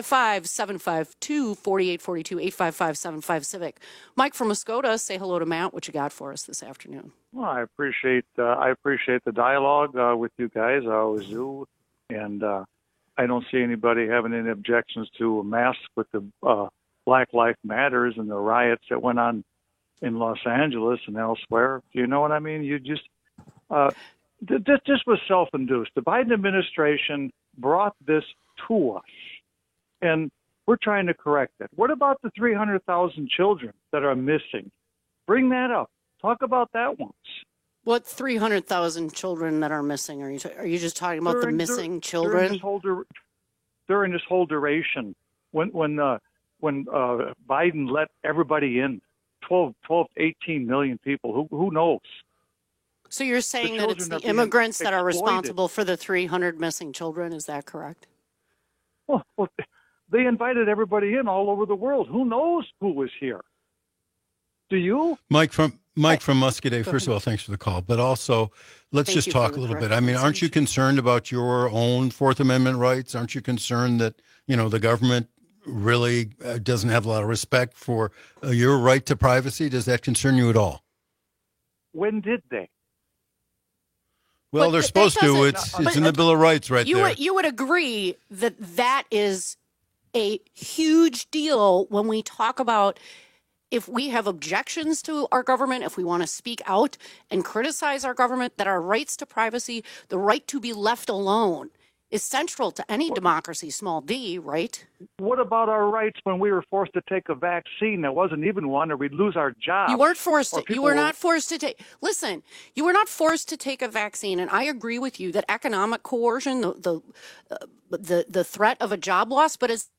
Speaker 4: 855-752-4842, 855-75-CIVIC. Mike from Muskota, say hello to Matt. What you got for us this afternoon?
Speaker 7: Well, I appreciate the dialogue with you guys. I always do. And I don't see anybody having any objections to a mask with the Black Lives Matters and the riots that went on in Los Angeles and elsewhere. You know what I mean? You just this was self-induced. The Biden administration brought this to us, and we're trying to correct it. What about the 300,000 children that are missing? Bring that up. Talk about that once.
Speaker 4: What 300,000 children that are missing? Are you just talking about the missing children?
Speaker 7: During this whole duration, when Biden let everybody in, 12 to 18 million people, who knows?
Speaker 4: So you're saying that it's the immigrants that are responsible for the 300 missing children? Is that correct?
Speaker 7: Well, they invited everybody in all over the world. Who knows who was here? Do you?
Speaker 5: Mike from Muscoda, first of all, thanks for the call. But also, let's just talk a little bit. I mean, aren't you concerned about your own Fourth Amendment rights? Aren't you concerned that, the government really doesn't have a lot of respect for your right to privacy? Does that concern you at all?
Speaker 7: When did they?
Speaker 5: Well, they're supposed to. It's in the Bill of Rights there.
Speaker 4: You would agree that is a huge deal when we talk about if we have objections to our government, if we want to speak out and criticize our government, that our rights to privacy, the right to be left alone, is central to any democracy, small d, right?
Speaker 7: What about our rights when we were forced to take a vaccine that wasn't even one, or we'd lose our job?
Speaker 4: You weren't forced to. You were not forced to take. Listen, you were not forced to take a vaccine, and I agree with you that economic coercion, the threat of a job loss, but as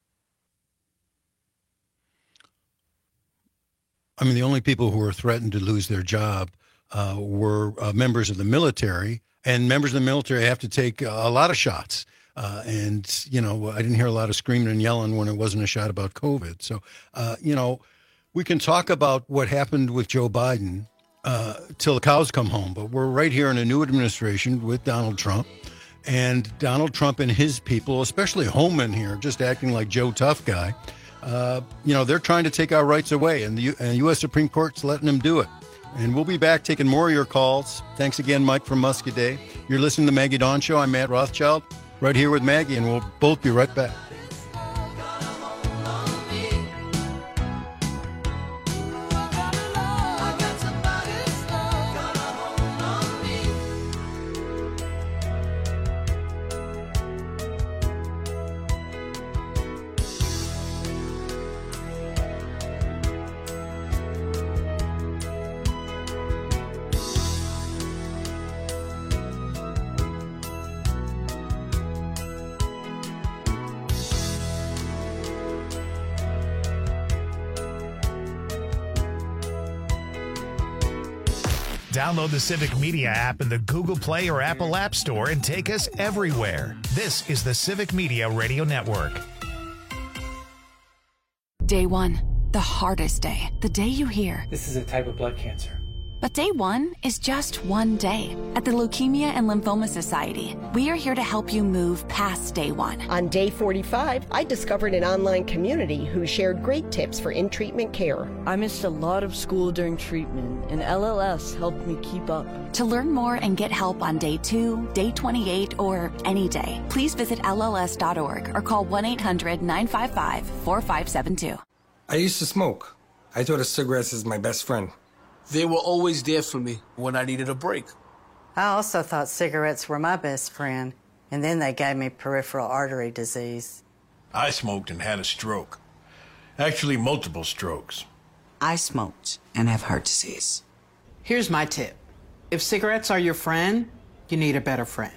Speaker 5: the only people who were threatened to lose their job were members of the military. And members of the military have to take a lot of shots. I didn't hear a lot of screaming and yelling when it wasn't a shot about COVID. So, we can talk about what happened with Joe Biden till the cows come home. But we're right here in a new administration with Donald Trump. And Donald Trump and his people, especially Homan here, just acting like Joe Tough Guy, they're trying to take our rights away. And the U.S. Supreme Court's letting them do it. And we'll be back taking more of your calls. Thanks again, Mike from Muscoda. You're listening to the Maggie Dawn Show. I'm Matt Rothschild, right here with Maggie, and we'll both be right back.
Speaker 3: Download the Civic Media app in the Google Play or Apple App Store and take us everywhere. This is the Civic Media Radio Network.
Speaker 2: Day one, the hardest day. The day you hear,
Speaker 8: this is a type of blood cancer.
Speaker 2: But day one is just one day. At the Leukemia and Lymphoma Society, we are here to help you move past day one.
Speaker 22: On day 45, I discovered an online community who shared great tips for in-treatment care.
Speaker 23: I missed a lot of school during treatment, and LLS helped me keep up.
Speaker 2: To learn more and get help on day 2, day 28, or any day, please visit LLS.org or call 1-800-955-4572.
Speaker 24: I used to smoke. I thought of cigarettes as my best friend.
Speaker 25: They were always there for me when I needed a break.
Speaker 26: I also thought cigarettes were my best friend, and then they gave me peripheral artery disease.
Speaker 27: I smoked and had a stroke. Actually, multiple strokes.
Speaker 10: I smoked and have heart disease.
Speaker 11: Here's my tip. If cigarettes are your friend, you need a better friend.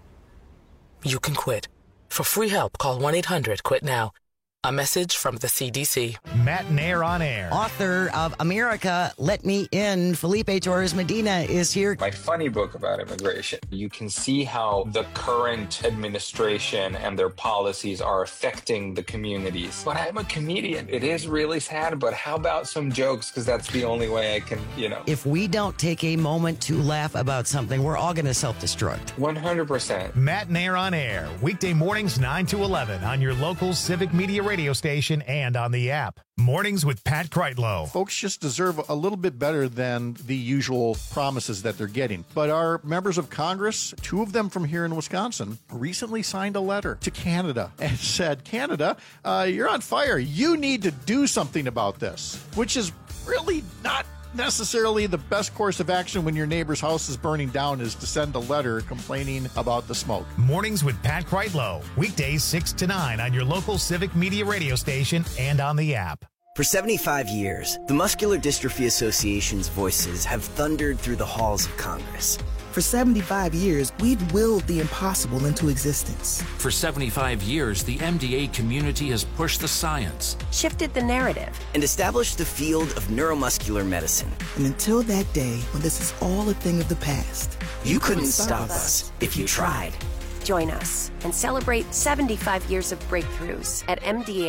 Speaker 29: You can quit. For free help, call 1-800-QUIT-NOW. A message from the CDC.
Speaker 3: Matt Nair on air.
Speaker 6: Author of America, Let Me In, Felipe Torres Medina is here.
Speaker 8: My funny book about immigration. You can see how the current administration and their policies are affecting the communities. But I'm a comedian. It is really sad, but how about some jokes? Because that's the only way I can,
Speaker 6: If we don't take a moment to laugh about something, we're all going to self-destruct.
Speaker 8: 100%.
Speaker 3: Matt Nair on air. Weekday mornings 9 to 11 on your local Civic Media radio station and on the app. Mornings with Pat Kreitlow.
Speaker 1: Folks just deserve a little bit better than the usual promises that they're getting. But our members of Congress, 2 of them from here in Wisconsin, recently signed a letter to Canada and said, Canada, you're on fire. You need to do something about this, which is really not necessarily the best course of action when your neighbor's house is burning down, is to send a letter complaining about the smoke.
Speaker 3: Mornings with Pat Kreitlow. Weekdays 6 to 9 on your local Civic Media radio station and on the app.
Speaker 14: For 75 years, the Muscular Dystrophy Association's voices have thundered through the halls of Congress.
Speaker 15: For 75 years, we've willed the impossible into existence.
Speaker 17: For 75 years, the MDA community has pushed the science,
Speaker 14: shifted the narrative, and established the field of neuromuscular medicine.
Speaker 15: And until that day when this is all a thing of the past,
Speaker 14: you couldn't stop us if you tried.
Speaker 18: Join us and celebrate 75 years of breakthroughs at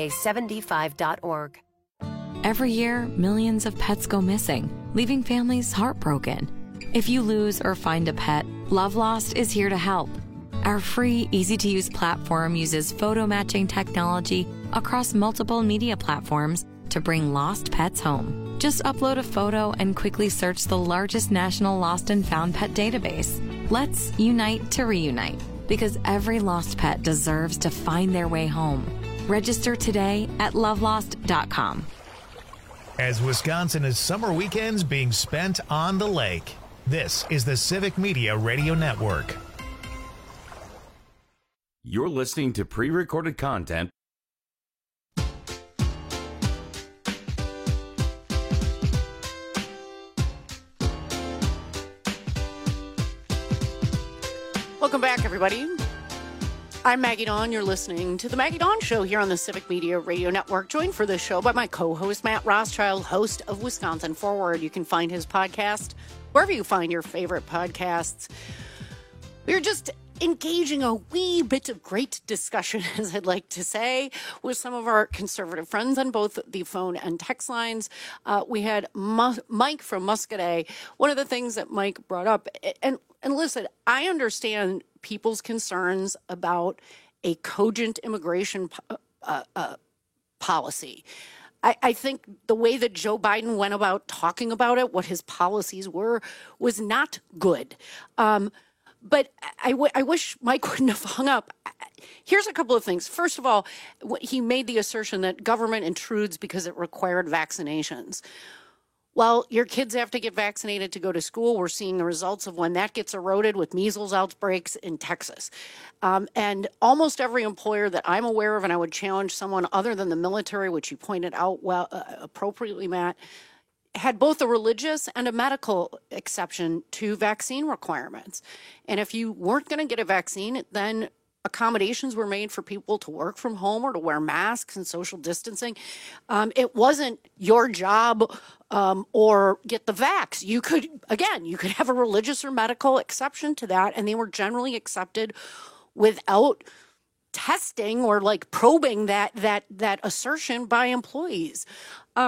Speaker 18: MDA75.org.
Speaker 19: Every year, millions of pets go missing, leaving families heartbroken. If you lose or find a pet, Love Lost is here to help. Our free, easy-to-use platform uses photo matching technology across multiple media platforms to bring lost pets home. Just upload a photo and quickly search the largest national lost and found pet database. Let's unite to reunite, because every lost pet deserves to find their way home. Register today at lovelost.com.
Speaker 3: As Wisconsin is summer weekends being spent on the lake, this is the Civic Media Radio Network.
Speaker 16: You're listening to pre-recorded content.
Speaker 4: Welcome back, everybody. I'm Maggie Dawn. You're listening to The Maggie Dawn Show here on the Civic Media Radio Network. Joined for this show by my co-host, Matt Rothschild, host of Wisconsin Forward. You can find his podcast wherever you find your favorite podcasts. We're just engaging a wee bit of great discussion, as I'd like to say, with some of our conservative friends on both the phone and text lines. We had Mike from Muscadet. One of the things that Mike brought up, and listen, I understand people's concerns about a cogent immigration policy. I think the way that Joe Biden went about talking about it, what his policies were, was not good. But I wish Mike wouldn't have hung up. Here's a couple of things. First of all, he made the assertion that government intrudes because it required vaccinations. Well, your kids have to get vaccinated to go to school. We're seeing the results of when that gets eroded with measles outbreaks in Texas. And almost every employer that I'm aware of, and I would challenge someone other than the military, which you pointed out well appropriately, Matt, had both a religious and a medical exception to vaccine requirements. And if you weren't going to get a vaccine, then accommodations were made for people to work from home or to wear masks and social distancing. It wasn't your job or get the vax. You could have a religious or medical exception to that, and they were generally accepted without testing or like probing that assertion by employees.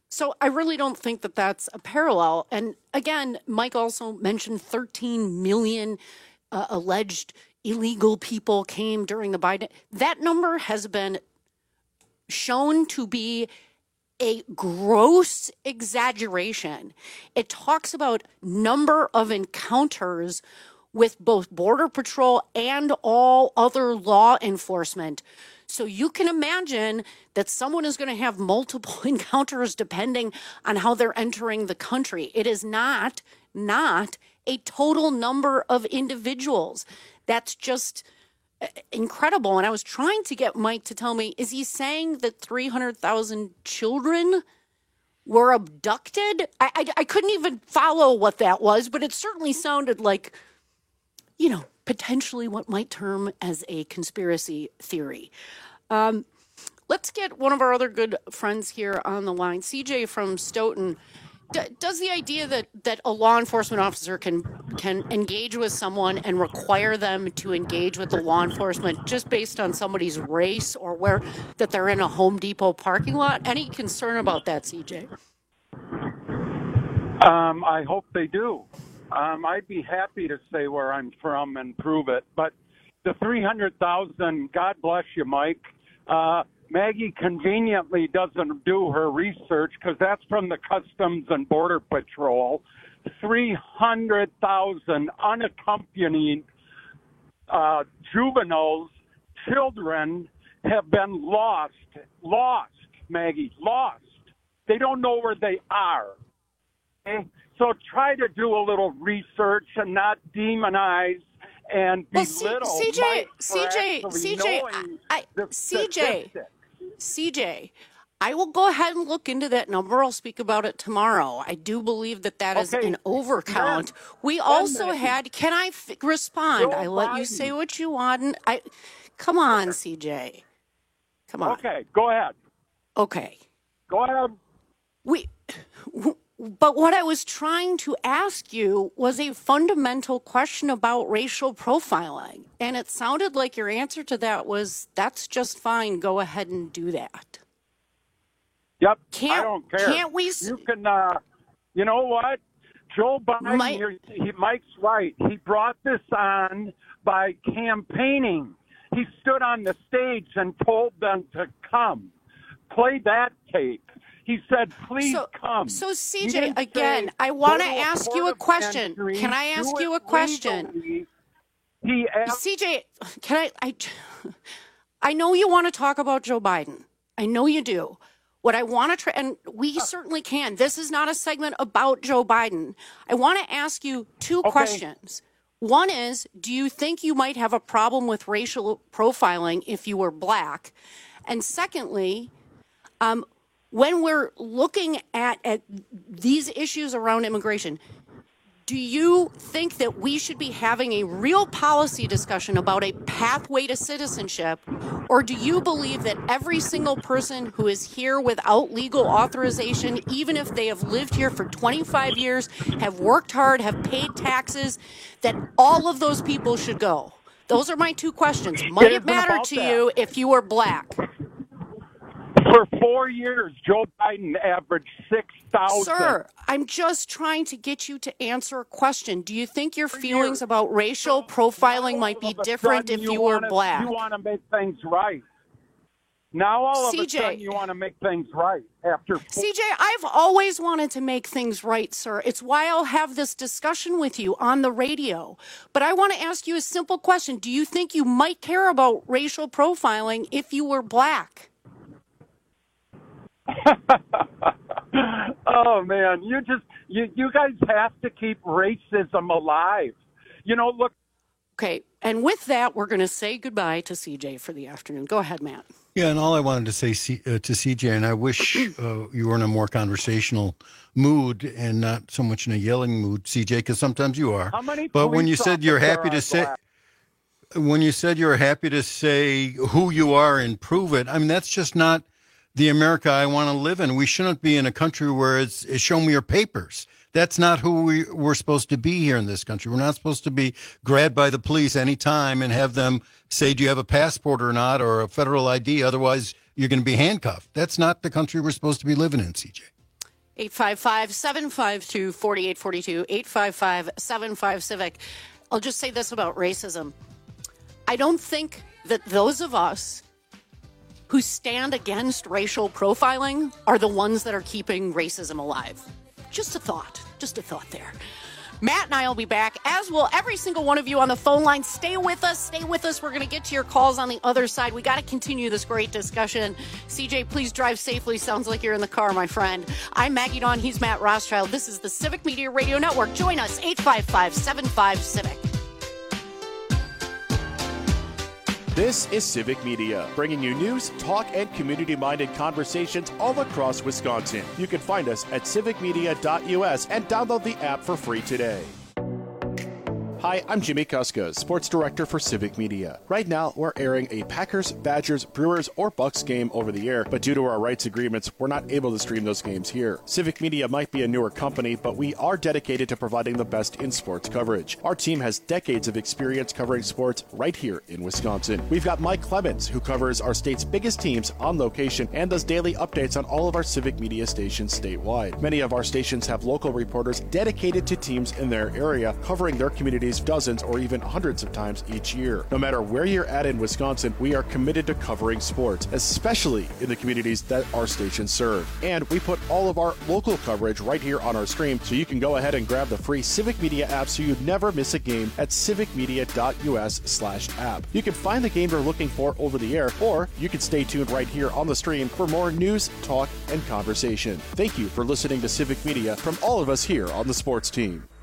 Speaker 4: So I really don't think that that's a parallel. And again, Mike also mentioned 13 million alleged illegal people came during the Biden. That number has been shown to be a gross exaggeration. It talks about number of encounters with both Border Patrol and all other law enforcement. So you can imagine that someone is going to have multiple encounters depending on how they're entering the country. It is not a total number of individuals. That's just incredible. And I was trying to get Mike to tell me, is he saying that 300,000 children were abducted? I couldn't even follow what that was, but it certainly sounded like, you know, potentially what might term as a conspiracy theory. Let's get one of our other good friends here on the line. CJ from Stoughton. Does the idea that a law enforcement officer can engage with someone and require them to engage with the law enforcement just based on somebody's race or that they're in a Home Depot parking lot? Any concern about that, CJ?
Speaker 5: I hope they do. I'd be happy to say where I'm from and prove it. But the 300,000, God bless you, Mike. Maggie conveniently doesn't do her research because that's from the Customs and Border Patrol. 300,000 unaccompanied juveniles, children have been lost, Maggie, lost. They don't know where they are. Okay? So try to do a little research and not demonize and belittle.
Speaker 4: CJ, I will go ahead and look into that number. I'll speak about it tomorrow. I do believe that is an overcount. We also had, can I respond? I let you say what you want. Come on, CJ. Come on.
Speaker 5: Okay, go ahead.
Speaker 4: Okay.
Speaker 5: Go ahead.
Speaker 4: But what I was trying to ask you was a fundamental question about racial profiling. And it sounded like your answer to that was, that's just fine. Go ahead and do that.
Speaker 5: Yep. I don't care.
Speaker 4: Can't we?
Speaker 5: You can, you know what? Joe Biden, Mike's right. He brought this on by campaigning. He stood on the stage and told them to come. Play that tape. He said, please come.
Speaker 4: So, CJ, again, I want to ask you a question. Can I ask you a question? CJ, can I know you want to talk about Joe Biden. I know you do. What I want to try, and we certainly can. This is not a segment about Joe Biden. I want to ask you two questions. One is, do you think you might have a problem with racial profiling if you were black? And secondly, when we're looking at these issues around immigration, do you think that we should be having a real policy discussion about a pathway to citizenship, or do you believe that every single person who is here without legal authorization, even if they have lived here for 25 years, have worked hard, have paid taxes, that all of those people should go? Those are my two questions. Might it matter to you if you were black?
Speaker 5: For 4 years, Joe Biden averaged 6,000.
Speaker 4: Sir, I'm just trying to get you to answer a question. Do you think your feelings about racial profiling might be different if you were black?
Speaker 5: You want to make things right. Now all of a sudden you want to make things right.
Speaker 4: CJ, I've always wanted to make things right, sir. It's why I'll have this discussion with you on the radio. But I want to ask you a simple question. Do you think you might care about racial profiling if you were black?
Speaker 5: Oh man, you guys have to keep racism alive. You know, look.
Speaker 4: Okay, and with that, we're going to say goodbye to CJ for the afternoon. Go ahead, Matt.
Speaker 7: Yeah, and all I wanted to say to CJ, and I wish you were in a more conversational mood and not so much in a yelling mood, CJ, because sometimes you are. But when you said you're happy to say. When you said you're happy to say who you are and prove it, I mean, that's just not the America I want to live in. We shouldn't be in a country where it's show me your papers. That's not who we're supposed to be here in this country. We're not supposed to be grabbed by the police anytime and have them say, do you have a passport or not, or a federal ID? Otherwise, you're going to be handcuffed. That's not the country we're supposed to be living in, CJ.
Speaker 4: 855-752-4842, 855-75-CIVIC. I'll just say this about racism. I don't think that those of us who stand against racial profiling are the ones that are keeping racism alive. Just a thought there. Matt and I will be back, as will every single one of you on the phone line. Stay with us. We're going to get to your calls on the other side. We got to continue this great discussion. CJ, please drive safely. Sounds like you're in the car, my friend. I'm Maggie Dawn. He's Matt Rothschild. This is the Civic Media Radio Network. Join us, 855-75-CIVIC.
Speaker 1: This is Civic Media, bringing you news, talk, and community-minded conversations all across Wisconsin. You can find us at civicmedia.us and download the app for free today. Hi, I'm Jimmy Kuska, Sports Director for Civic Media. Right now, we're airing a Packers, Badgers, Brewers, or Bucks game over the air, but due to our rights agreements, we're not able to stream those games here. Civic Media might be a newer company, but we are dedicated to providing the best in sports coverage. Our team has decades of experience covering sports right here in Wisconsin. We've got Mike Clemens, who covers our state's biggest teams on location and does daily updates on all of our Civic Media stations statewide. Many of our stations have local reporters dedicated to teams in their area, covering their communities dozens or even hundreds of times each year. No matter where you're at in Wisconsin, we are committed to covering sports, especially in the communities that our stations serve. And we put all of our local coverage right here on our stream, so you can go ahead and grab the free Civic Media app so you never miss a game at civicmedia.us/app. You can find the game you're looking for over the air, or you can stay tuned right here on the stream for more news, talk, and conversation. Thank you for listening to Civic Media from all of us here on the sports team.